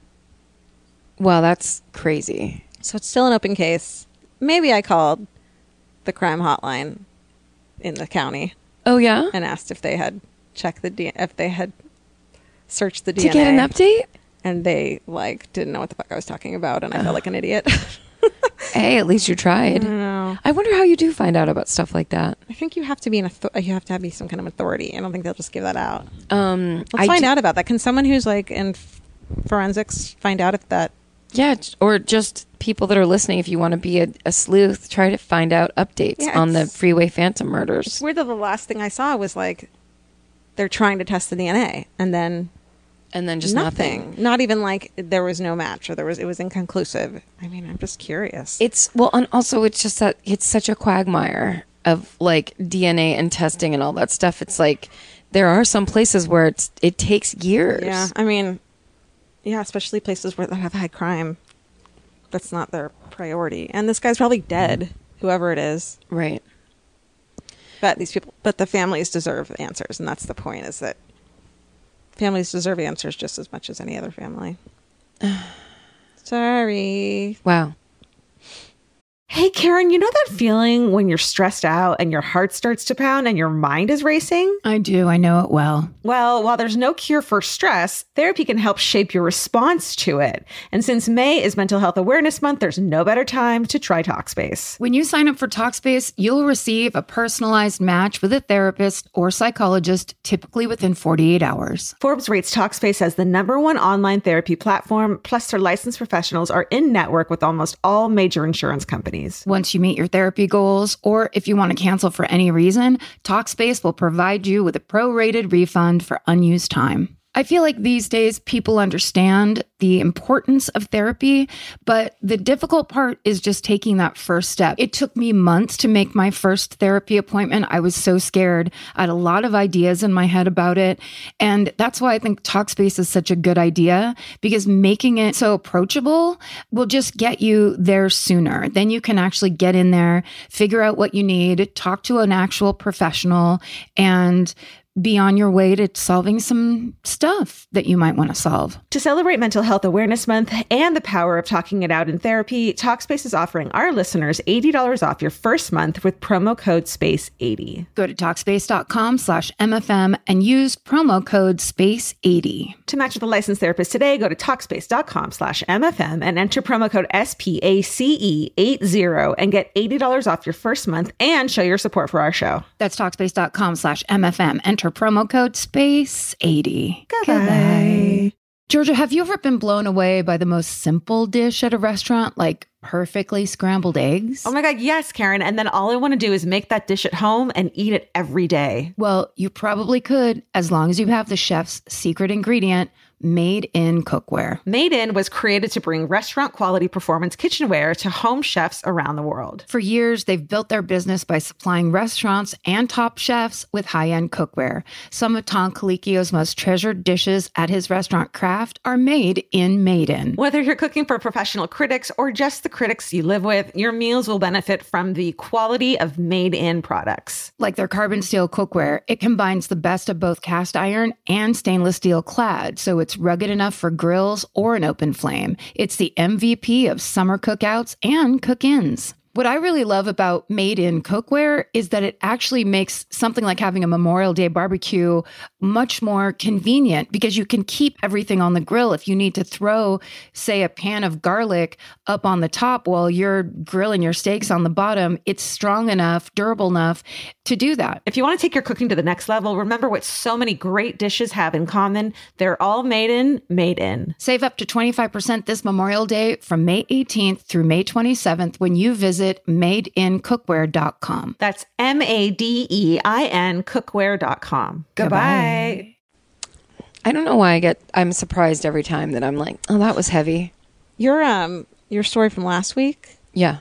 Wow, that's crazy. So it's still an open case. Maybe I called the crime hotline in the county Oh, yeah? and asked if they had checked the D- if they had searched the D To N A. get an update? And they like didn't know what the fuck I was talking about, and I felt like an idiot. Hey, at least you tried. I don't know. I wonder how you do find out about stuff like that. I think you have to be an author- you have to be some kind of authority. I don't think they'll just give that out. Um, Let's I find d- out about that. Can someone who's like in f- forensics find out if that? Yeah, j- or just people that are listening, if you want to be a, a sleuth, try to find out updates Yeah, on the it's- Freeway Phantom murders. It's weird that the last thing I saw was like they're trying to test the D N A, and then And then just nothing. nothing. Not even like there was no match, or there was it was inconclusive. I mean, I'm just curious. It's, well, and also it's just that it's such a quagmire of like D N A and testing and all that stuff. It's like there are some places where it's it takes years. Yeah, I mean, yeah, especially places where they have high crime. That's not their priority. And this guy's probably dead, whoever it is. Right. But these people, but the families deserve answers, and that's the point: is that families deserve answers just as much as any other family. Sorry. Wow. Hey, Karen, you know that feeling when you're stressed out and your heart starts to pound and your mind is racing? I do. I know it well. Well, while there's no cure for stress, therapy can help shape your response to it. And since May is Mental Health Awareness Month, there's no better time to try Talkspace. When you sign up for Talkspace, you'll receive a personalized match with a therapist or psychologist, typically within forty-eight hours. Forbes rates Talkspace as the number one online therapy platform, plus their licensed professionals are in network with almost all major insurance companies. Once you meet your therapy goals, or if you want to cancel for any reason, Talkspace will provide you with a prorated refund for unused time. I feel like these days people understand the importance of therapy, but the difficult part is just taking that first step. It took me months to make my first therapy appointment. I was so scared. I had a lot of ideas in my head about it. And that's why I think Talkspace is such a good idea, because making it so approachable will just get you there sooner. Then you can actually get in there, figure out what you need, talk to an actual professional, and be on your way to solving some stuff that you might want to solve. To celebrate Mental Health Awareness Month and the power of talking it out in therapy, Talkspace is offering our listeners eighty dollars off your first month with promo code space eighty. Go to Talkspace.com slash MFM and use promo code space eighty. To match with a licensed therapist today, go to Talkspace.com slash MFM and enter promo code S P A C E eighty and get eighty dollars off your first month and show your support for our show. That's Talkspace.com slash MFM. Enter promo code space eighty. Goodbye. Georgia, have you ever been blown away by the most simple dish at a restaurant, like perfectly scrambled eggs? Oh my God, yes, Karen. And then all I want to do is make that dish at home and eat it every day. Well, you probably could, as long as you have the chef's secret ingredient, Made in Cookware. Made In was created to bring restaurant quality performance kitchenware to home chefs around the world. For years, they've built their business by supplying restaurants and top chefs with high-end cookware. Some of Tom Colicchio's most treasured dishes at his restaurant Craft are made in Made In. Whether you're cooking for professional critics or just the critics you live with, your meals will benefit from the quality of Made In products. Like their carbon steel cookware, it combines the best of both cast iron and stainless steel clad, so it's rugged enough for grills or an open flame. It's the M V P of summer cookouts and cook-ins. What I really love about Made in Cookware is that it actually makes something like having a Memorial Day barbecue much more convenient because you can keep everything on the grill. If you need to throw, say, a pan of garlic up on the top while you're grilling your steaks on the bottom, it's strong enough, durable enough to do that. If you want to take your cooking to the next level, remember what so many great dishes have in common. They're all made in, Made In. Save up to twenty-five percent this Memorial Day from May eighteenth through May twenty-seventh when you visit made in cookware dot com. That's M A D E I N cookware dot com. Goodbye. I don't know why I get, I'm surprised every time that I'm like, oh, that was heavy. Your um your story from last week, Yeah.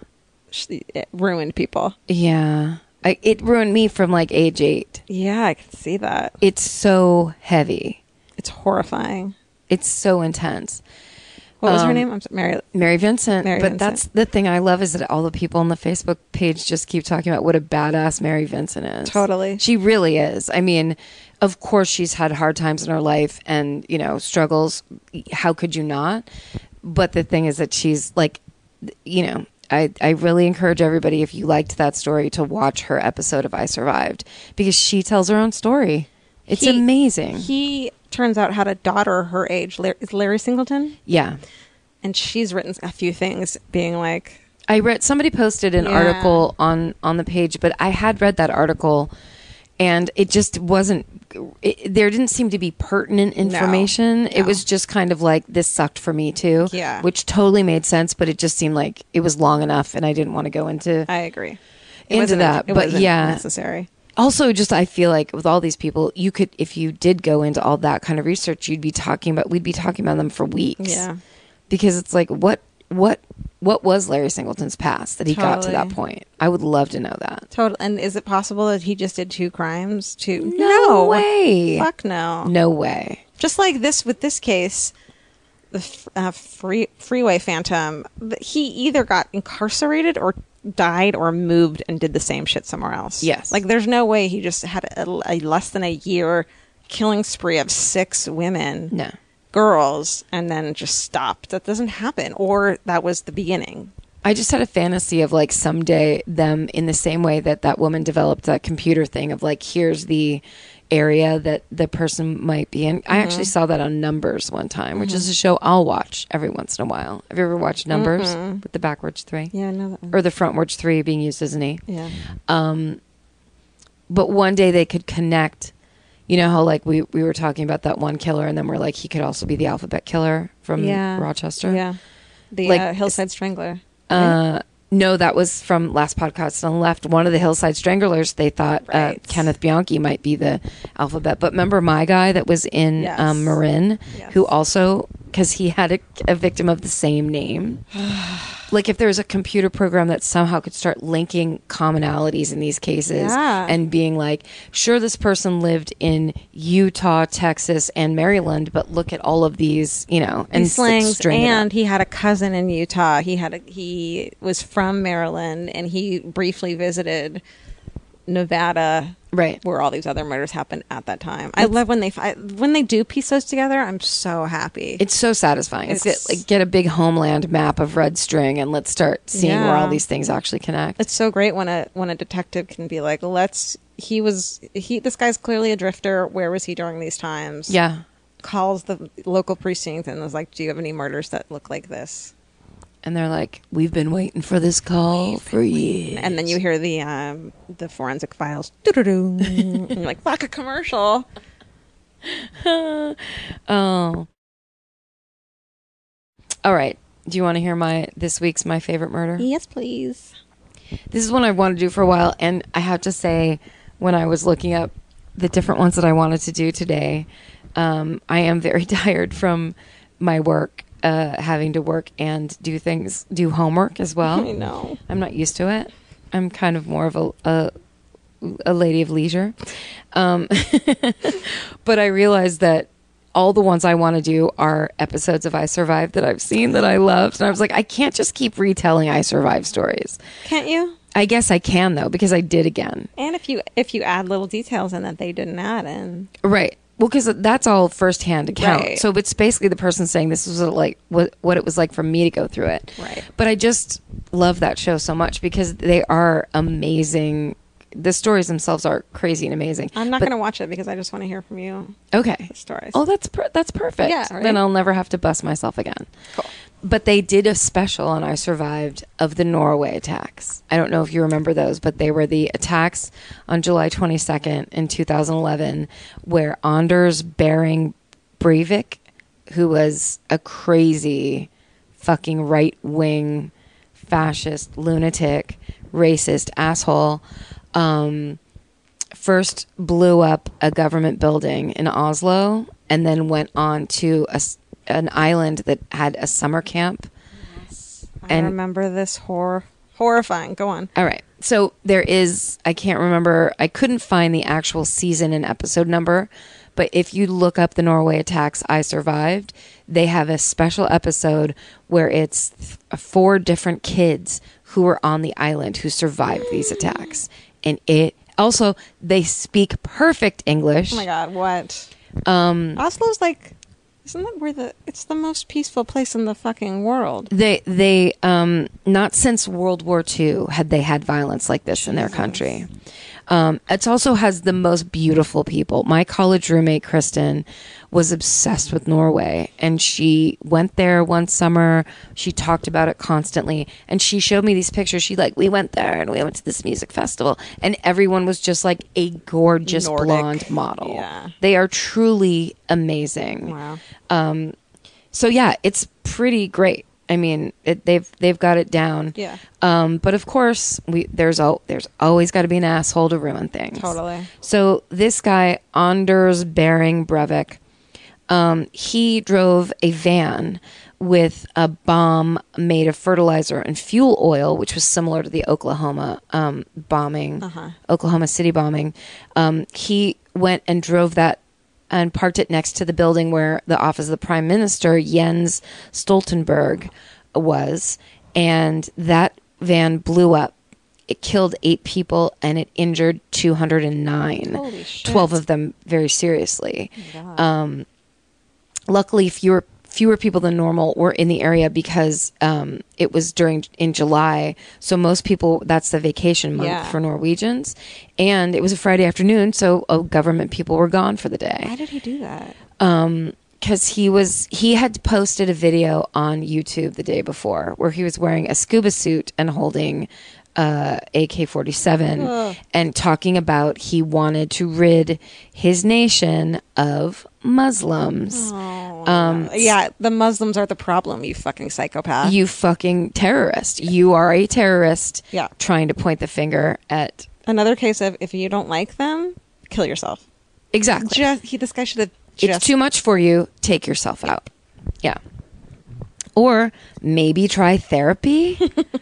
it ruined people. Yeah. I, it ruined me from like age eight. Yeah, I can see that. It's so heavy. It's horrifying. It's so intense. What was her Um, name? I'm sorry, Mary. Mary Vincent. Mary but Vincent. that's the thing I love is that all the people on the Facebook page just keep talking about what a badass Mary Vincent is. Totally. She really is. I mean, of course she's had hard times in her life and, you know, struggles. How could you not? But the thing is that she's like, you know, I, I really encourage everybody, if you liked that story, to watch her episode of I Survived because she tells her own story. It's He- amazing. He turns out had a daughter her age. Larry, is Larry Singleton? yeah. And she's written a few things being like, I read somebody posted an Yeah. article on on the page, but I had read that article, and it just wasn't. It, there didn't seem to be pertinent information. It no. was just kind of like this sucked for me too. Yeah. which totally made sense, but it just seemed like it was long enough, and I didn't want to go into I agree. It into wasn't- that. it But wasn't yeah, necessary. also just I feel like with all these people, you could if you did go into all that kind of research, you'd be talking about we'd be talking about them for weeks. Yeah. Because it's like, what, what, what was Larry Singleton's past that he got to that Totally. point? I would love to know that. Total. And is it possible that he just did two crimes? Two? No way. Fuck no. No way. Just like this with this case, the f- uh, free, freeway phantom. th- He either got incarcerated or died or moved and did the same shit somewhere else. Yes. Like there's no way he just had a, a less than a year killing spree of six women. No. Girls and then just stopped. That doesn't happen. Or that was the beginning. I just had a fantasy of like someday them in the same way that that woman developed that computer thing of like, here's the area that the person might be in. I actually saw that on Numbers one time, which is a show I'll watch every once in a while. Have you ever watched Numbers with the backwards three? Yeah, I know that one. Or the frontwards three being used as an E? Yeah. Um, but one day they could connect. You know how like we, we were talking about that one killer, and then we're like he could also be the alphabet killer from Yeah. Rochester. Yeah. The Like, uh, Hillside Strangler. Uh, no, that was from last podcast on the left. One of the Hillside Stranglers. They thought uh, Right. Kenneth Bianchi might be the alphabet, but remember my guy that was in Yes. um, Marin, Yes. who also because he had a, a victim of the same name. Like if there was a computer program that somehow could start linking commonalities in these cases Yeah. and being like, sure, this person lived in Utah, Texas, and Maryland, but look at all of these, you know, and These slangs, string it up. and he had a cousin in Utah. He had a, he was from Maryland, and he briefly visited Nevada, Right. where all these other murders happened at that time. I love when they fi- when they do piece those together. I'm so happy. It's so satisfying. It's, It's- get, like get a big homeland map of red string and let's start seeing where Yeah. all these things actually connect. It's so great when a when a detective can be like, let's. He was he. This guy's clearly a drifter. Where was he during these times? Yeah. Calls the local precinct and was like, "Do you have any murders that look like this?" And they're like, we've been waiting for this call for years. And then you hear the um, the forensic files. Doo-doo-doo. And you're like, fuck, a commercial. Oh. All right. Do you want to hear my this week's my favorite murder? Yes, please. This is one I've wanted to do for a while, and I have to say, when I was looking up the different ones that I wanted to do today, um, I am very tired from my work, uh, having to work and do things, do homework as well. I know. I'm not used to it. I'm kind of more of a a, a lady of leisure, um, but I realized that all the ones I want to do are episodes of I Survived that I've seen that I loved. And I was like, I can't just keep retelling I Survived stories. Can't you? I guess I can, though, because I did again. And if you if you add little details in that they didn't add in. Right. Well, because that's all firsthand account. Right. So it's basically the person saying this was like what, what it was like for me to go through it. Right. But I just love that show so much because they are amazing. The stories themselves are crazy and amazing. I'm not But- going to watch it because I just want to hear from you Okay. the stories. Oh, that's per- that's perfect. Yeah, right? Then I'll never have to bust myself again. Cool. But they did a special on I Survived of the Norway attacks. I don't know if you remember those, but they were the attacks on July twenty-second in two thousand eleven where Anders Behring Breivik, who was a crazy fucking right-wing fascist lunatic, racist asshole, um, first blew up a government building in Oslo and then went on to a, s- an island that had a summer camp. I and- remember this horror horrifying. Go on. All right. So there is, I can't remember, I couldn't find the actual season and episode number, but if you look up the Norway attacks, I Survived, they have a special episode where it's th- four different kids who were on the island who survived these attacks. And it also, they speak perfect English. Oh my God, what? Um, Oslo's like, isn't that where the, it's the most peaceful place in the fucking world? They, they, um, not since World War Two had they had violence like this in their country. Um, it also has the most beautiful people. My college roommate, Kristen, was obsessed with Norway, and she went there one summer. She talked about it constantly, and she showed me these pictures. She like, we went there and we went to this music festival, and everyone was just like a gorgeous Nordic. blonde model. Yeah. They are truly amazing. Wow. Um, so yeah, it's pretty great. I mean, it, they've they've got it down. Yeah. Um, but of course, we there's al- there's always got to be an asshole to ruin things. Totally. So this guy Anders Behring Breivik, um, he drove a van with a bomb made of fertilizer and fuel oil, which was similar to the Oklahoma um, bombing, Uh-huh. Oklahoma City bombing. Um, he went and drove that and parked it next to the building where the office of the Prime Minister, Jens Stoltenberg, was. And that van blew up. It killed eight people and it injured two hundred nine. Holy shit. twelve of them very seriously. Um, luckily, fewer fewer people than normal were in the area because um, it was during in July. So most people, that's the vacation month Yeah. for Norwegians. And it was a Friday afternoon, so uh, government people were gone for the day. Why did he do that? Um, because he was he had posted a video on YouTube the day before where he was wearing a scuba suit and holding uh, A K forty-seven Ugh. and talking about he wanted to rid his nation of Muslims. Um, Yeah, the Muslims are the problem, you fucking psychopath. You fucking terrorist. You are a terrorist Yeah. trying to point the finger at... Another case of if you don't like them, kill yourself. Exactly. Just he, this guy should have just It's too much for you. Take yourself out. Yeah. Or maybe try therapy,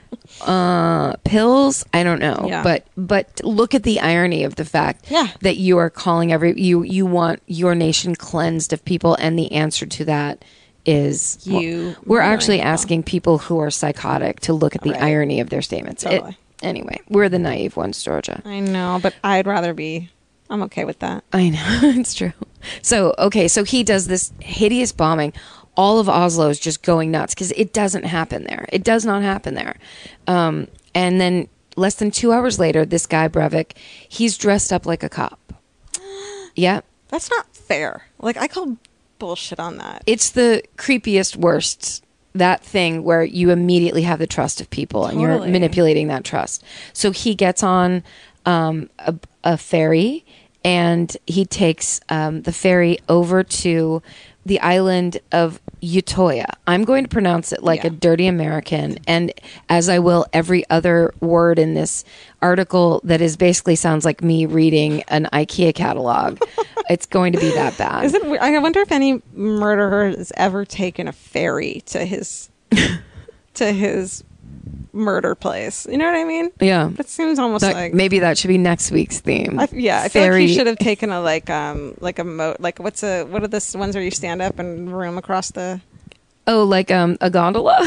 uh, pills. I don't know. Yeah. But but look at the irony of the fact Yeah. that you are calling every you you want your nation cleansed of people, and the answer to that is You We're murdering actually people. asking people who are psychotic to look at the Right. irony of their statements. It- Totally. anyway, we're the naive ones, Georgia. I know, but I'd rather be. I'm okay with that. I know. It's true. So, okay. So he does this hideous bombing. All of Oslo is just going nuts because it doesn't happen there. It does not happen there. Um, and then less than two hours later, this guy, Breivik, he's dressed up like a cop. Yeah. That's not fair. Like I call bullshit on that. It's the creepiest, worst, that thing where you immediately have the trust of people and you're Totally. manipulating that trust. So he gets on um, a, a ferry and he takes um, the ferry over to the island of Utoya. I'm going to pronounce it like Yeah. a dirty American, and as I will every other word in this article that is basically sounds like me reading an IKEA catalog. It's going to be that bad. Is it? we- I wonder if any murderer has ever taken a ferry to his to his murder place. You know what I mean? Yeah. That seems almost That- like maybe that should be next week's theme. I, yeah, I feel like Ferry- he should have taken a like um like a mo like what's a what are the s- ones where you stand up and room across the Oh, like um a gondola?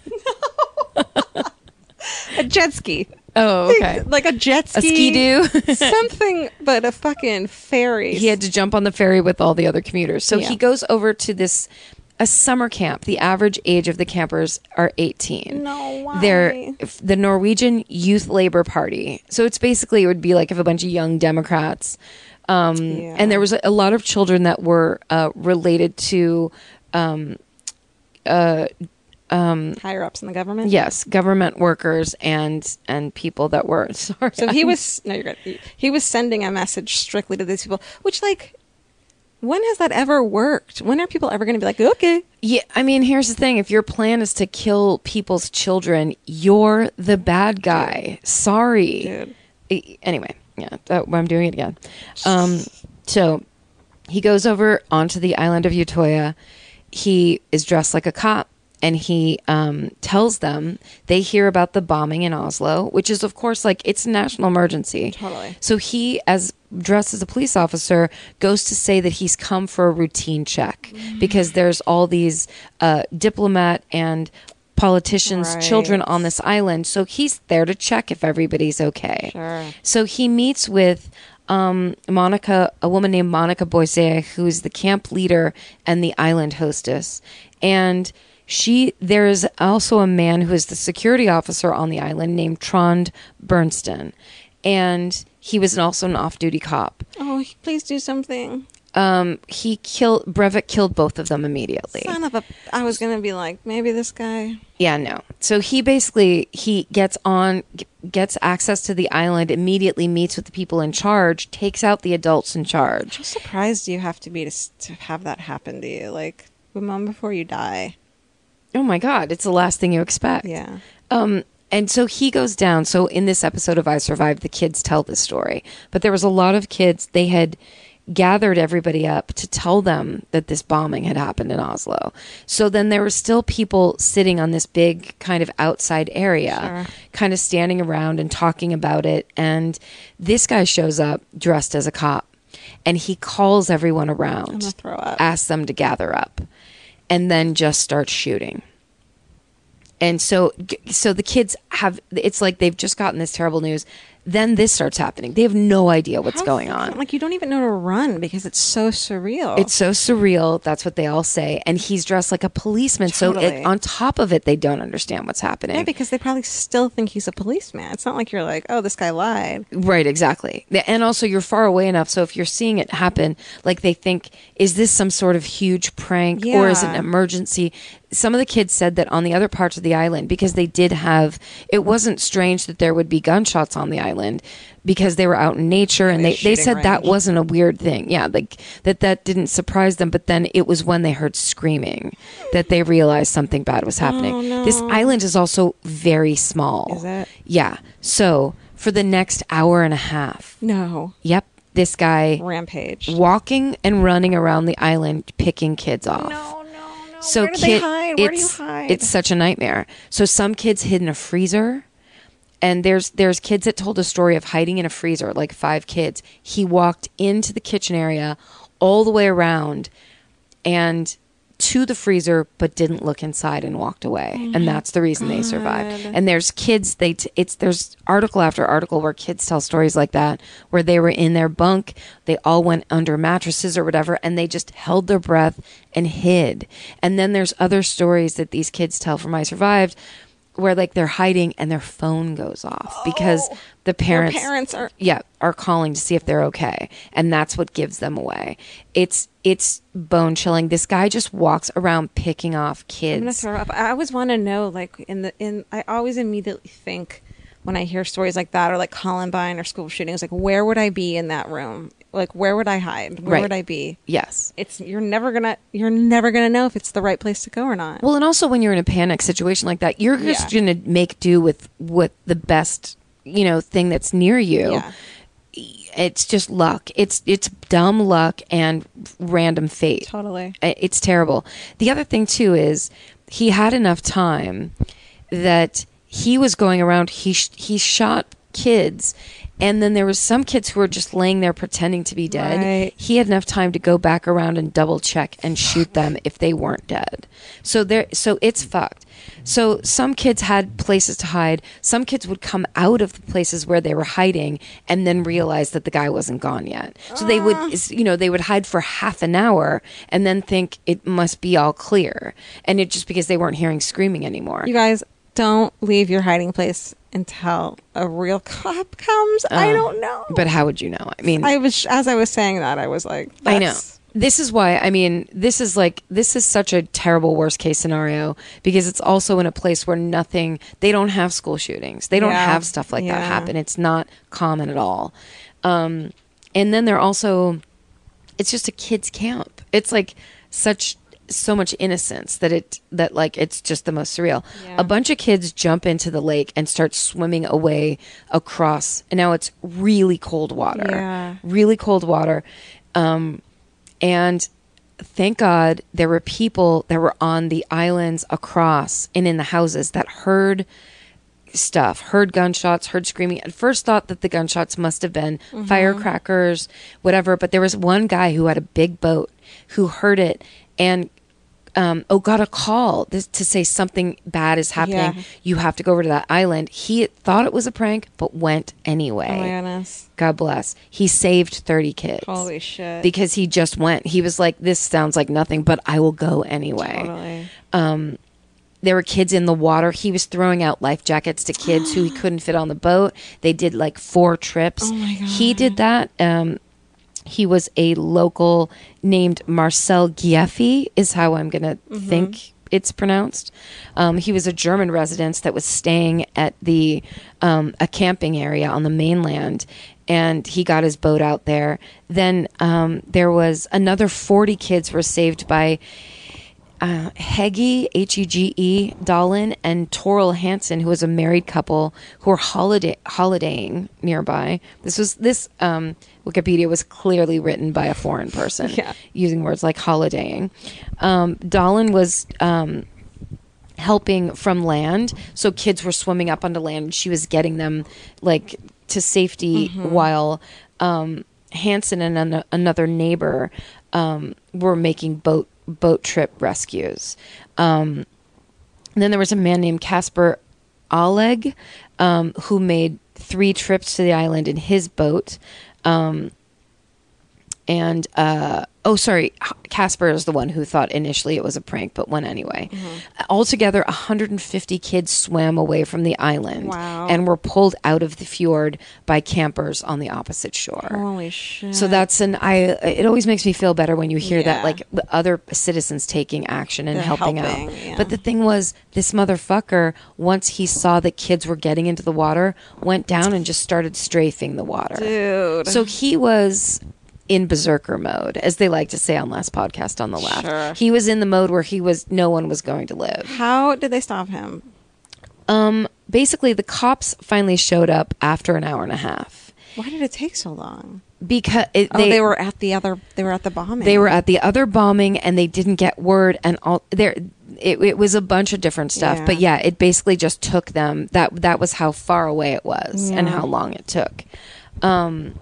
a jet ski. Oh, okay. Like a jet A ski. ski-doo? Something, but a fucking ferry. He had to jump on the ferry with all the other commuters. So Yeah. he goes over to this a summer camp. The average age of the campers are eighteen. No, why? They're f- the Norwegian Youth Labor Party. So it's basically it would be like if a bunch of young Democrats. Um, Yeah. And there was a, a lot of children that were uh, related to um, higher ups in the government. yes, government workers and and people that were sorry. So he was no, you're good. He was sending a message strictly to these people, which like, when has that ever worked? When are people ever going to be like, okay? Yeah, I mean, here's the thing. If your plan is to kill people's children, you're the bad guy. Sorry. Dude. E- Anyway, yeah, that, I'm doing it again. Um, so he goes over onto the island of Utoya. He is dressed like a cop. And he um, tells them they hear about the bombing in Oslo, which is, of course, like it's a national emergency. Totally. So he, as dressed as a police officer, goes to say that he's come for a routine check because there's all these uh, diplomat and politicians' Right. children on this island. So he's there to check if everybody's okay. Sure. So he meets with um, Monica, a woman named Monica Boise, who's the camp leader and the island hostess. And she, there is also a man who is the security officer on the island named Trond Bernstein. And he was also an off-duty cop. Oh, please do something. Um, he killed, Breivik killed both of them immediately. Son of a. I was going to be like, maybe this guy. Yeah, no. So he basically, he gets on, g- gets access to the island, immediately meets with the people in charge, takes out the adults in charge. How surprised do you have to be to, s- to have that happen to you? Like, the moment before you die. Oh my God, it's the last thing you expect. Yeah. Um, and so he goes down. So in this episode of I Survived, the kids tell this story. But there was a lot of kids, they had gathered everybody up to tell them that this bombing had happened in Oslo. So then there were still people sitting on this big kind of outside area, Sure. kind of standing around and talking about it. And this guy shows up dressed as a cop and he calls everyone around, I'm gonna throw up. asks them to gather up, and then just starts shooting. And so, so the kids have, it's like they've just gotten this terrible news. Then this starts happening. They have no idea what's How going fucking- on. Like, you don't even know to run because it's so surreal. It's so surreal. That's what they all say. And he's dressed like a policeman. So Totally. it, on top of it, they don't understand what's happening. yeah, because they probably still think he's a policeman. It's not like you're like, oh, this guy lied. Right, exactly. And also, you're far away enough. So if you're seeing it happen, like they think, is this some sort of huge prank or is it an Yeah. emergency? Some of the kids said that on the other parts of the island, because they did have, it wasn't strange that there would be gunshots on the island because they were out in nature and They they, they shooting said that range. wasn't a weird thing. Yeah, like that that didn't surprise them. But then it was when they heard screaming that they realized something bad was happening. Oh, no. This island is also very small. Is it? Yeah. So for the next hour and a half, No. yep, this guy Rampage. walking and running around the island picking kids off. No, no, no. So Where do kid, they hide? Where do you it's hide? it's such a nightmare. So some kids hid in a freezer, and there's there's kids that told a story of hiding in a freezer, like five kids. He walked into the kitchen area, all the way around, and to the freezer, but didn't look inside and walked away. And that's the reason they survived. God. And there's kids, they t- it's there's article after article where kids tell stories like that, where they were in their bunk, they all went under mattresses or whatever, and they just held their breath and hid. And then there's other stories that these kids tell from I Survived, where like they're hiding and their phone goes off because Oh, the parents, parents are- yeah are calling to see if they're okay, and that's what gives them away. It's it's bone chilling. This guy just walks around picking off I'm gonna kids. throw up. I always want to know, like, in the in. I always immediately think, when I hear stories like that, or like Columbine or school shootings, like where would I be in that room? Like where would I hide? Where Right. would I be? Yes. It's you're never gonna you're never gonna know if it's the right place to go or not. Well, and also when you're in a panic situation like that, you're just Yeah. going to make do with what the best, you know, thing that's near you. Yeah. It's just luck. It's it's dumb luck and random fate. Totally. I- It's terrible. The other thing too is he had enough time that he was going around. He sh- he shot kids, and then there was some kids who were just laying there pretending to be dead. Right. He had enough time to go back around and double check and shoot them if they weren't dead. So there, so it's fucked. So some kids had places to hide. Some kids would come out of the places where they were hiding and then realize that the guy wasn't gone yet. So they would, you know, they would hide for half an hour and then think it must be all clear. And it just because they weren't hearing screaming anymore. You guys don't leave your hiding place until a real cop comes. I Uh, don't know. But how would you know? I mean, I was as I was saying that, I was like, I know. that's- This is why, I mean, this is like, this is such a terrible worst case scenario because it's also in a place where nothing, they don't have school shootings. They don't Yeah. have stuff like that Yeah. happen. It's not common at all. Um, and then they're also, it's just a kid's camp. It's like such, so much innocence that it, that like, it's just the most surreal. Yeah. A bunch of kids jump into the lake and start swimming away across, and now it's really cold water. Yeah. Really cold water. Um, And thank God there were people that were on the islands across and in the houses that heard stuff, heard gunshots, heard screaming. At first thought that the gunshots must have been firecrackers, whatever. But there was one guy who had a big boat who heard it and um, oh, got a call this, to say something bad is happening. Yeah. You have to go over to that island. He thought it was a prank, but went anyway. oh my goodness. God bless. He saved thirty kids. Holy shit. Because he just went. He was like, this sounds like nothing, but I will go anyway. Totally. Um, there were kids in the water. He was throwing out life jackets to kids who he couldn't fit on the boat. They did like four trips. Oh my God. He did that. Um, he was a local named Marcel Gieffi, is how I'm going to Mm-hmm. think it's pronounced. Um, he was a German resident that was staying at the um, a camping area on the mainland, and he got his boat out there. Then um, there was another forty kids were saved by uh, Hege, H E G E, Dahlin, and Toril Hansen, who was a married couple who were holiday holidaying nearby. This was this um, Wikipedia was clearly written by a foreign person, Yeah. using words like holidaying. Um, Dahlin was um, helping from land, so kids were swimming up onto land, and she was getting them like to safety while um, Hansen and an- another neighbor um, were making boat boat trip rescues. Um, and then there was a man named Casper Oleg um, who made three trips to the island in his boat. Um, and uh, oh, sorry, Casper is the one who thought initially it was a prank, but went anyway. Altogether, one hundred fifty kids swam away from the island Wow. and were pulled out of the fjord by campers on the opposite shore. Holy shit. So that's an I. It always makes me feel better when you hear that, Yeah. like the other citizens taking action and They're helping, helping, out. yeah. But the thing was, this motherfucker, once he saw that kids were getting into the water, went down and just started strafing the water. Dude. So he was in berserker mode, as they like to say on Last Podcast on the Left. Sure. He was in the mode where he was no one was going to live. How did they stop him? Um, basically, the cops finally showed up after an hour and a half Why did it take so long? because it, Oh, they, were at the other. They were at the bombing. They were at the other bombing and they didn't get word, and all there it, it was a bunch of different stuff. Yeah. But yeah, it basically just took them that that was how far away it was and Yeah. how long it took. Um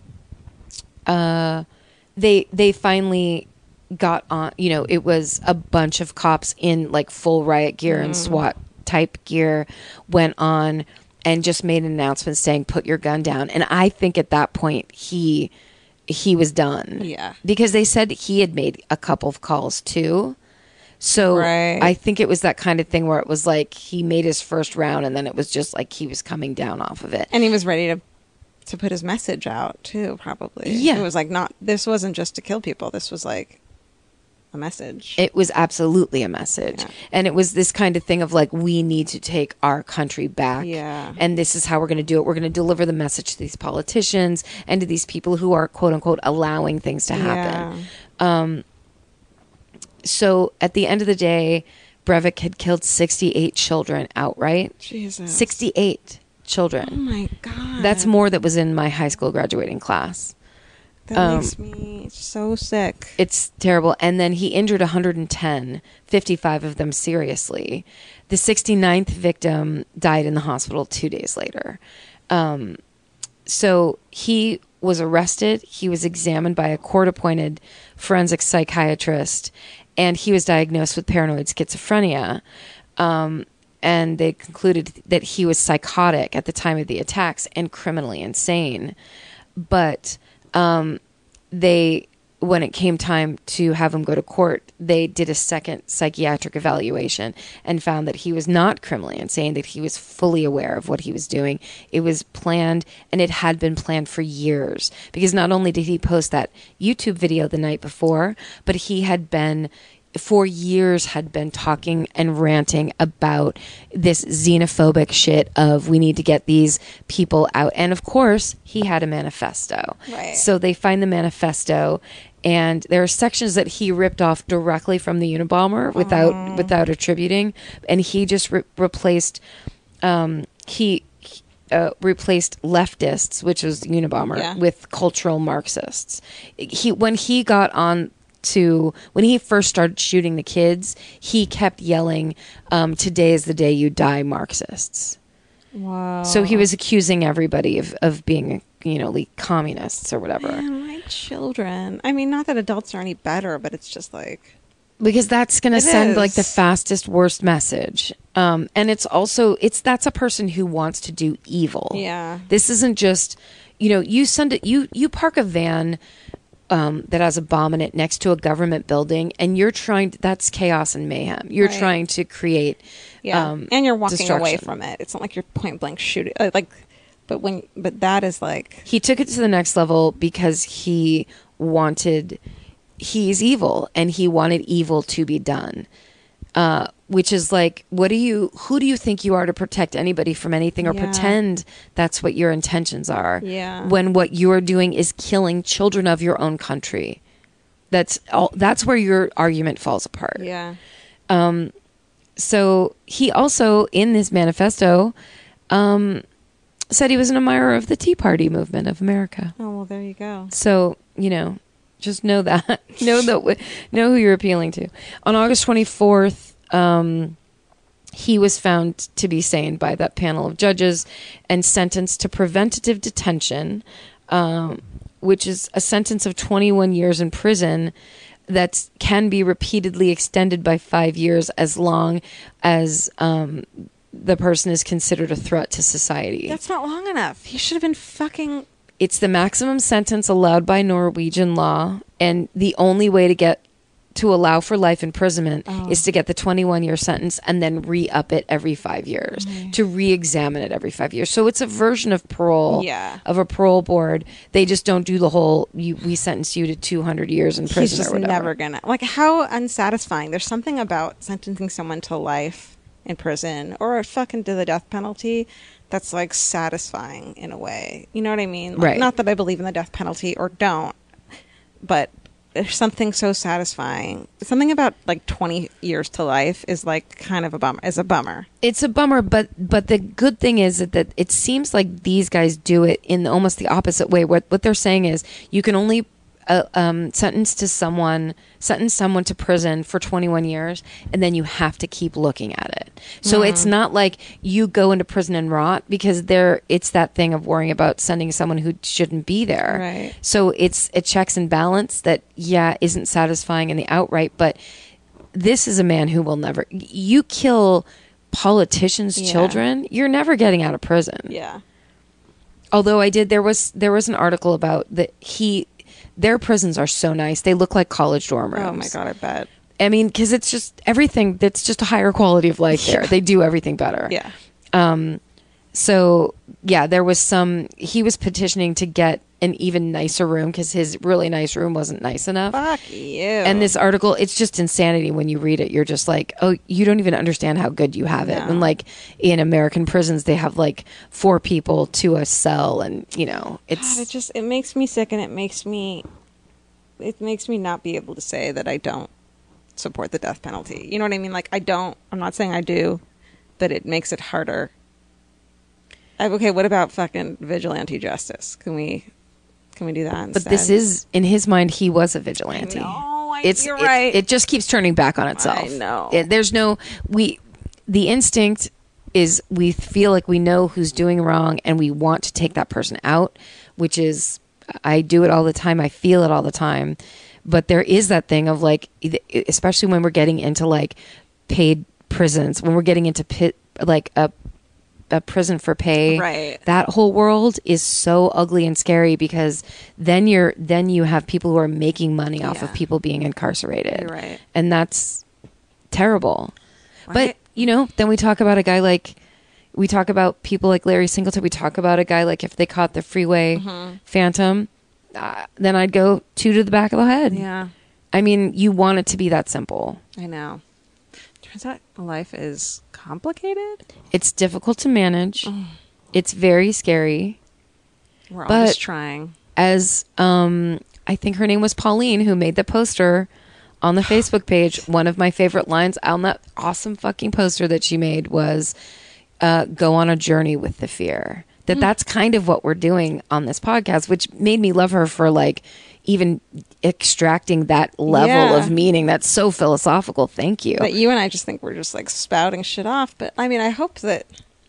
uh they they finally got on, you know, it was a bunch of cops in like full riot gear and SWAT type gear went on and just made an announcement saying put your gun down. And I think at that point he he was done. Yeah. Because they said he had made a couple of calls too. So Right. I think it was that kind of thing where it was like he made his first round and then it was just like he was coming down off of it. and he was ready to to put his message out too. Probably. Yeah. It was like not. This wasn't just to kill people. This was like, a message. It was absolutely a message. Yeah. And it was this kind of thing of like, we need to take our country back. Yeah. And this is how we're going to do it. We're going to deliver the message to these politicians and to these people who are, quote unquote, allowing things to happen. Yeah. Um, so at the end of the day, Breivik had killed sixty-eight children outright. Jesus. sixty-eight children. Oh my God. That's more that was in my high school graduating class. That um, makes me so sick. It's terrible. And then he injured one hundred ten, fifty-five of them seriously. The sixty-ninth victim died in the hospital two days later. Um, so he was arrested. He was examined by a court-appointed forensic psychiatrist, and he was diagnosed with paranoid schizophrenia. Um, and they concluded that he was psychotic at the time of the attacks and criminally insane. But um, they, when it came time to have him go to court, they did a second psychiatric evaluation and found that he was not criminally insane, that he was fully aware of what he was doing. It was planned, and it had been planned for years. Because not only did he post that YouTube video the night before, but he had been... for years had been talking and ranting about this xenophobic shit of we need to get these people out. And of course, he had a manifesto. Right. So they find the manifesto, and there are sections that he ripped off directly from the Unabomber without Aww. without attributing. And he just re- replaced, um, he uh, replaced leftists, which was Unabomber, Yeah. with cultural Marxists. He when he got on to when he first started shooting the kids, he kept yelling, um, "Today is the day you die, Marxists." Wow. So he was accusing everybody of, of being, you know, like communists or whatever. Man, my children. I mean, not that adults are any better, but it's just like... Because that's going to It send is. like the fastest, worst message. Um, and it's also, it's that's a person who wants to do evil. Yeah. This isn't just, you know, you send it, you, you park a van um, that has a bomb in it next to a government building, and you're trying to, that's chaos and mayhem. You're Right. trying to create, Yeah. um, and you're walking away destruction. from it. It's not like you're point blank shooting. Uh, like, but when, but that is like... He took it to the next level because he wanted, he's evil, and he wanted evil to be done. Uh, which is like, what do you, who do you think you are to protect anybody from anything or Yeah. pretend that's what your intentions are? Yeah. When what you're doing is killing children of your own country. That's all, that's where your argument falls apart. Yeah. So he also, in this manifesto, um, said he was an admirer of the Tea Party movement of America. Oh, well, there you go. So, you know, just know that. know that. Know who you're appealing to. On August twenty-fourth, um, he was found to be sane by that panel of judges and sentenced to preventative detention, um, which is a sentence of twenty-one years in prison that can be repeatedly extended by five years as long as um, the person is considered a threat to society. That's not long enough. He should have been fucking... It's the maximum sentence allowed by Norwegian law, and the only way to get to allow for life imprisonment Oh. is to get the twenty-one year sentence and then re-up it every five years, to re-examine it every five years. So it's a version of parole, Yeah. of a parole board. They just don't do the whole, you, we sentence you to two hundred years in prison He's just or whatever. never gonna... Like, how unsatisfying. There's something about sentencing someone to life in prison or fucking to the death penalty that's, like, satisfying in a way. You know what I mean? Like, Right. Not that I believe in the death penalty or don't, but there's something so satisfying. Something about, like, twenty years to life is, like, kind of a bummer. Is a bummer. It's a bummer, but but the good thing is that, that it seems like these guys do it in almost the opposite way. What what they're saying is you can only uh, um, sentence to someone sentence someone to prison for twenty-one years, and then you have to keep looking at it. So it's not like you go into prison and rot, because there it's that thing of worrying about sending someone who shouldn't be there. Right. So it's a checks and balance that yeah isn't satisfying in the outright, but this is a man who will never. You kill politicians' Yeah. children, you're never getting out of prison. Yeah. Although I did, there was there was an article about that he, their prisons are so nice. They look like college dorm rooms. Oh, my God, I bet. I mean, because it's just everything. That's just a higher quality of life there. They do everything better. Yeah. So yeah, there was some. He was petitioning to get an even nicer room because his really nice room wasn't nice enough. Fuck you. And this article, it's just insanity when you read it. You're just like, oh, you don't even understand how good you have it. No. And like in American prisons, they have like four people to a cell, and you know, it's God, it just it makes me sick, and it makes me it makes me not be able to say that I don't support the death penalty. You know what I mean? Like I don't. I'm not saying I do, but it makes it harder. I, okay, what about fucking vigilante justice? Can we? Can we do that instead? But this is, in his mind, he was a vigilante. I know, I, it's, you're it, right. It just keeps turning back on itself. I know. It, there's no, we, the instinct is we feel like we know who's doing wrong and we want to take that person out, which is, I do it all the time. I feel it all the time. But there is that thing of like, especially when we're getting into like paid prisons, when we're getting into pit, like a, a prison for pay, right? That whole world is so ugly and scary because then you're then you have people who are making money off Yeah. of people being incarcerated, You're right? And that's terrible. Right. But you know, then we talk about a guy like we talk about people like Larry Singleton. We talk about a guy like if they caught the freeway Mm-hmm. phantom, uh, then I'd go two to the back of the head. Yeah, I mean, you want it to be that simple. I know. Turns out life is complicated. It's difficult to manage. It's very scary. We're all But- just trying. As um, I think her name was Pauline, who made the poster on the Facebook page. One of my favorite lines on that awesome fucking poster that she made was, uh, "Go on a journey with the fear." That that's kind of what we're doing on this podcast, which made me love her for like even extracting that level Yeah. of meaning. That's so philosophical. Thank you. But you and I just think we're just like spouting shit off. But I mean, I hope that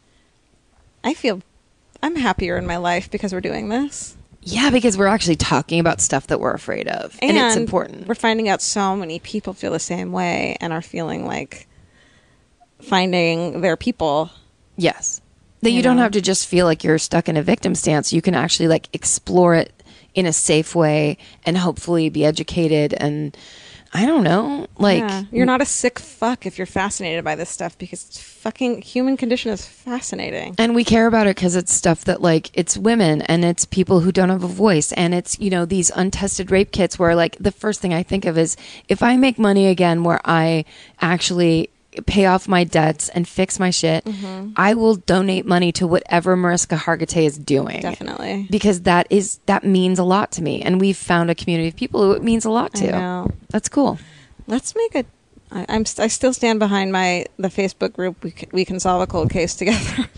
I feel I'm happier in my life because we're doing this. Yeah, because we're actually talking about stuff that we're afraid of, and, it's important. We're finding out so many people feel the same way and are feeling like finding their people. Yes. That you, You don't know? have to just feel like you're stuck in a victim stance. You can actually like explore it in a safe way and hopefully be educated. And I don't know, like Yeah. You're not a sick fuck if you're fascinated by this stuff because it's fucking human condition is fascinating. and we care about it because it's stuff that like it's women and it's people who don't have a voice, and it's, you know, these untested rape kits where like the first thing I think of is if I make money again where I actually pay off my debts and fix my shit, Mm-hmm. I will donate money to whatever Mariska Hargitay is doing. Definitely. Because that is that means a lot to me, and we've found a community of people who it means a lot I to. know. That's cool. Let's make a. I, I'm. st- I still stand behind my the Facebook group. We can, we can solve a cold case together.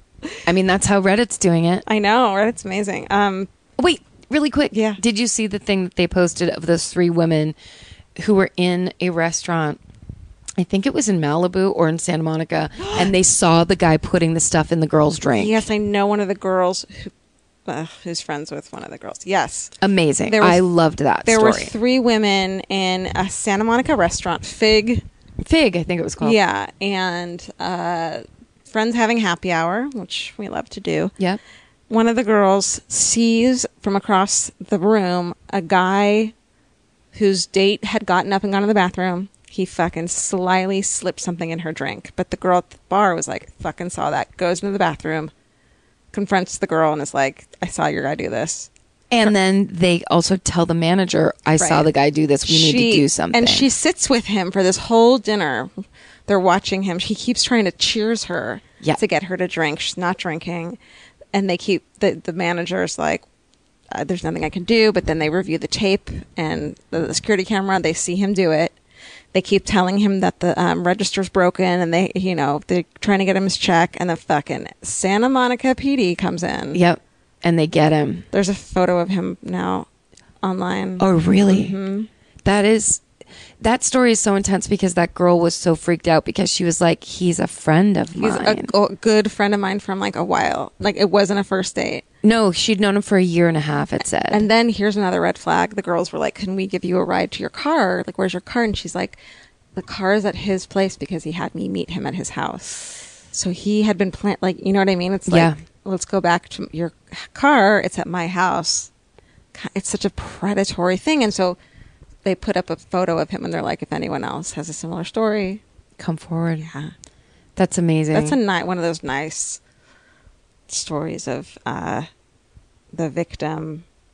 I mean, that's how Reddit's doing it. I know, right? It's amazing. Um. Wait, really quick. Yeah. Did you see the thing that they posted of those three women who were in a restaurant? I think it was in Malibu or in Santa Monica, and they saw the guy putting the stuff in the girl's drink. Yes, I know one of the girls who, uh, who's friends with one of the girls. Yes. Amazing. There was- I loved that There story. were three women in a Santa Monica restaurant, Fig. Fig, I think it was called. Yeah, and uh, friends having happy hour, which we love to do. Yeah. One of the girls sees from across the room a guy whose date had gotten up and gone to the bathroom. He fucking slyly slipped something in her drink. But the girl at the bar was like, fucking saw that. Goes into the bathroom, confronts the girl, and is like, I saw your guy do this. And then they also tell the manager, I saw Right. the guy do this. We need She- to do something. And she sits with him for this whole dinner. They're watching him. He keeps trying to cheers her Yeah. to get her to drink. She's not drinking. And they keep, the, the manager's like, uh, there's nothing I can do. But then they review the tape and the, the security camera. They see him do it. They keep telling him that the um, register's broken, and they, you know, they're trying to get him his check. And the fucking Santa Monica P D comes in. Yep. And they get him. There's a photo of him now online. Oh, really? Mm-hmm. That is, that story is so intense because that girl was so freaked out because she was like, he's a friend of He's a, mine. a good friend of mine from like a while. Like it wasn't a first date. No, she'd known him for a year and a half, it said. And then here's another red flag. The girls were like, can we give you a ride to your car? Like, where's your car? And she's like, the car is at his place because he had me meet him at his house. So he had been plant like, you know what I mean? It's like, Yeah. let's go back to your car. It's at my house. It's such a predatory thing. And so they put up a photo of him and they're like, if anyone else has a similar story. Come forward. Yeah. That's amazing. That's a ni- one of those nice stories of uh, the victim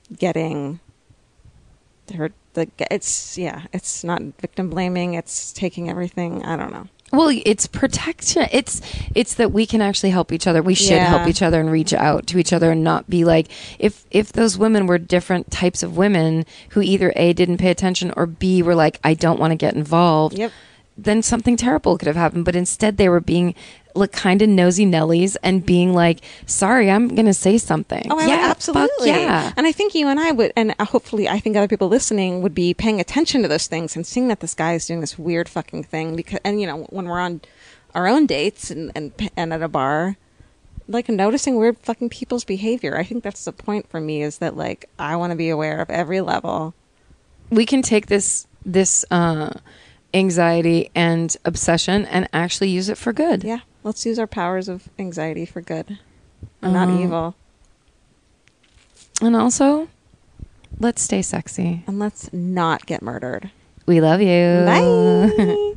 getting her the it's yeah it's not victim blaming, it's taking everything, I don't know. Well, it's protection. It's it's that we can actually help each other. We should Yeah. help each other and reach out to each other and not be like, if if those women were different types of women who either A, didn't pay attention, or B, were like, I don't want to get involved, Yep. then something terrible could have happened. But instead they were being like kind of nosy Nellies and being like, sorry, I'm going to say something. Oh, I yeah, would, absolutely. Fuck yeah. And I think you and I would, and hopefully I think other people listening would be paying attention to those things and seeing that this guy is doing this weird fucking thing. Because, and you know, when we're on our own dates and, and, and at a bar, like noticing weird fucking people's behavior. I think that's the point for me, is that like, I want to be aware of every level. We can take this, this, uh, anxiety and obsession and actually use it for good. Yeah. Let's use our powers of anxiety for good and not Um, evil. And also, let's stay sexy. And let's not get murdered. We love you. Bye.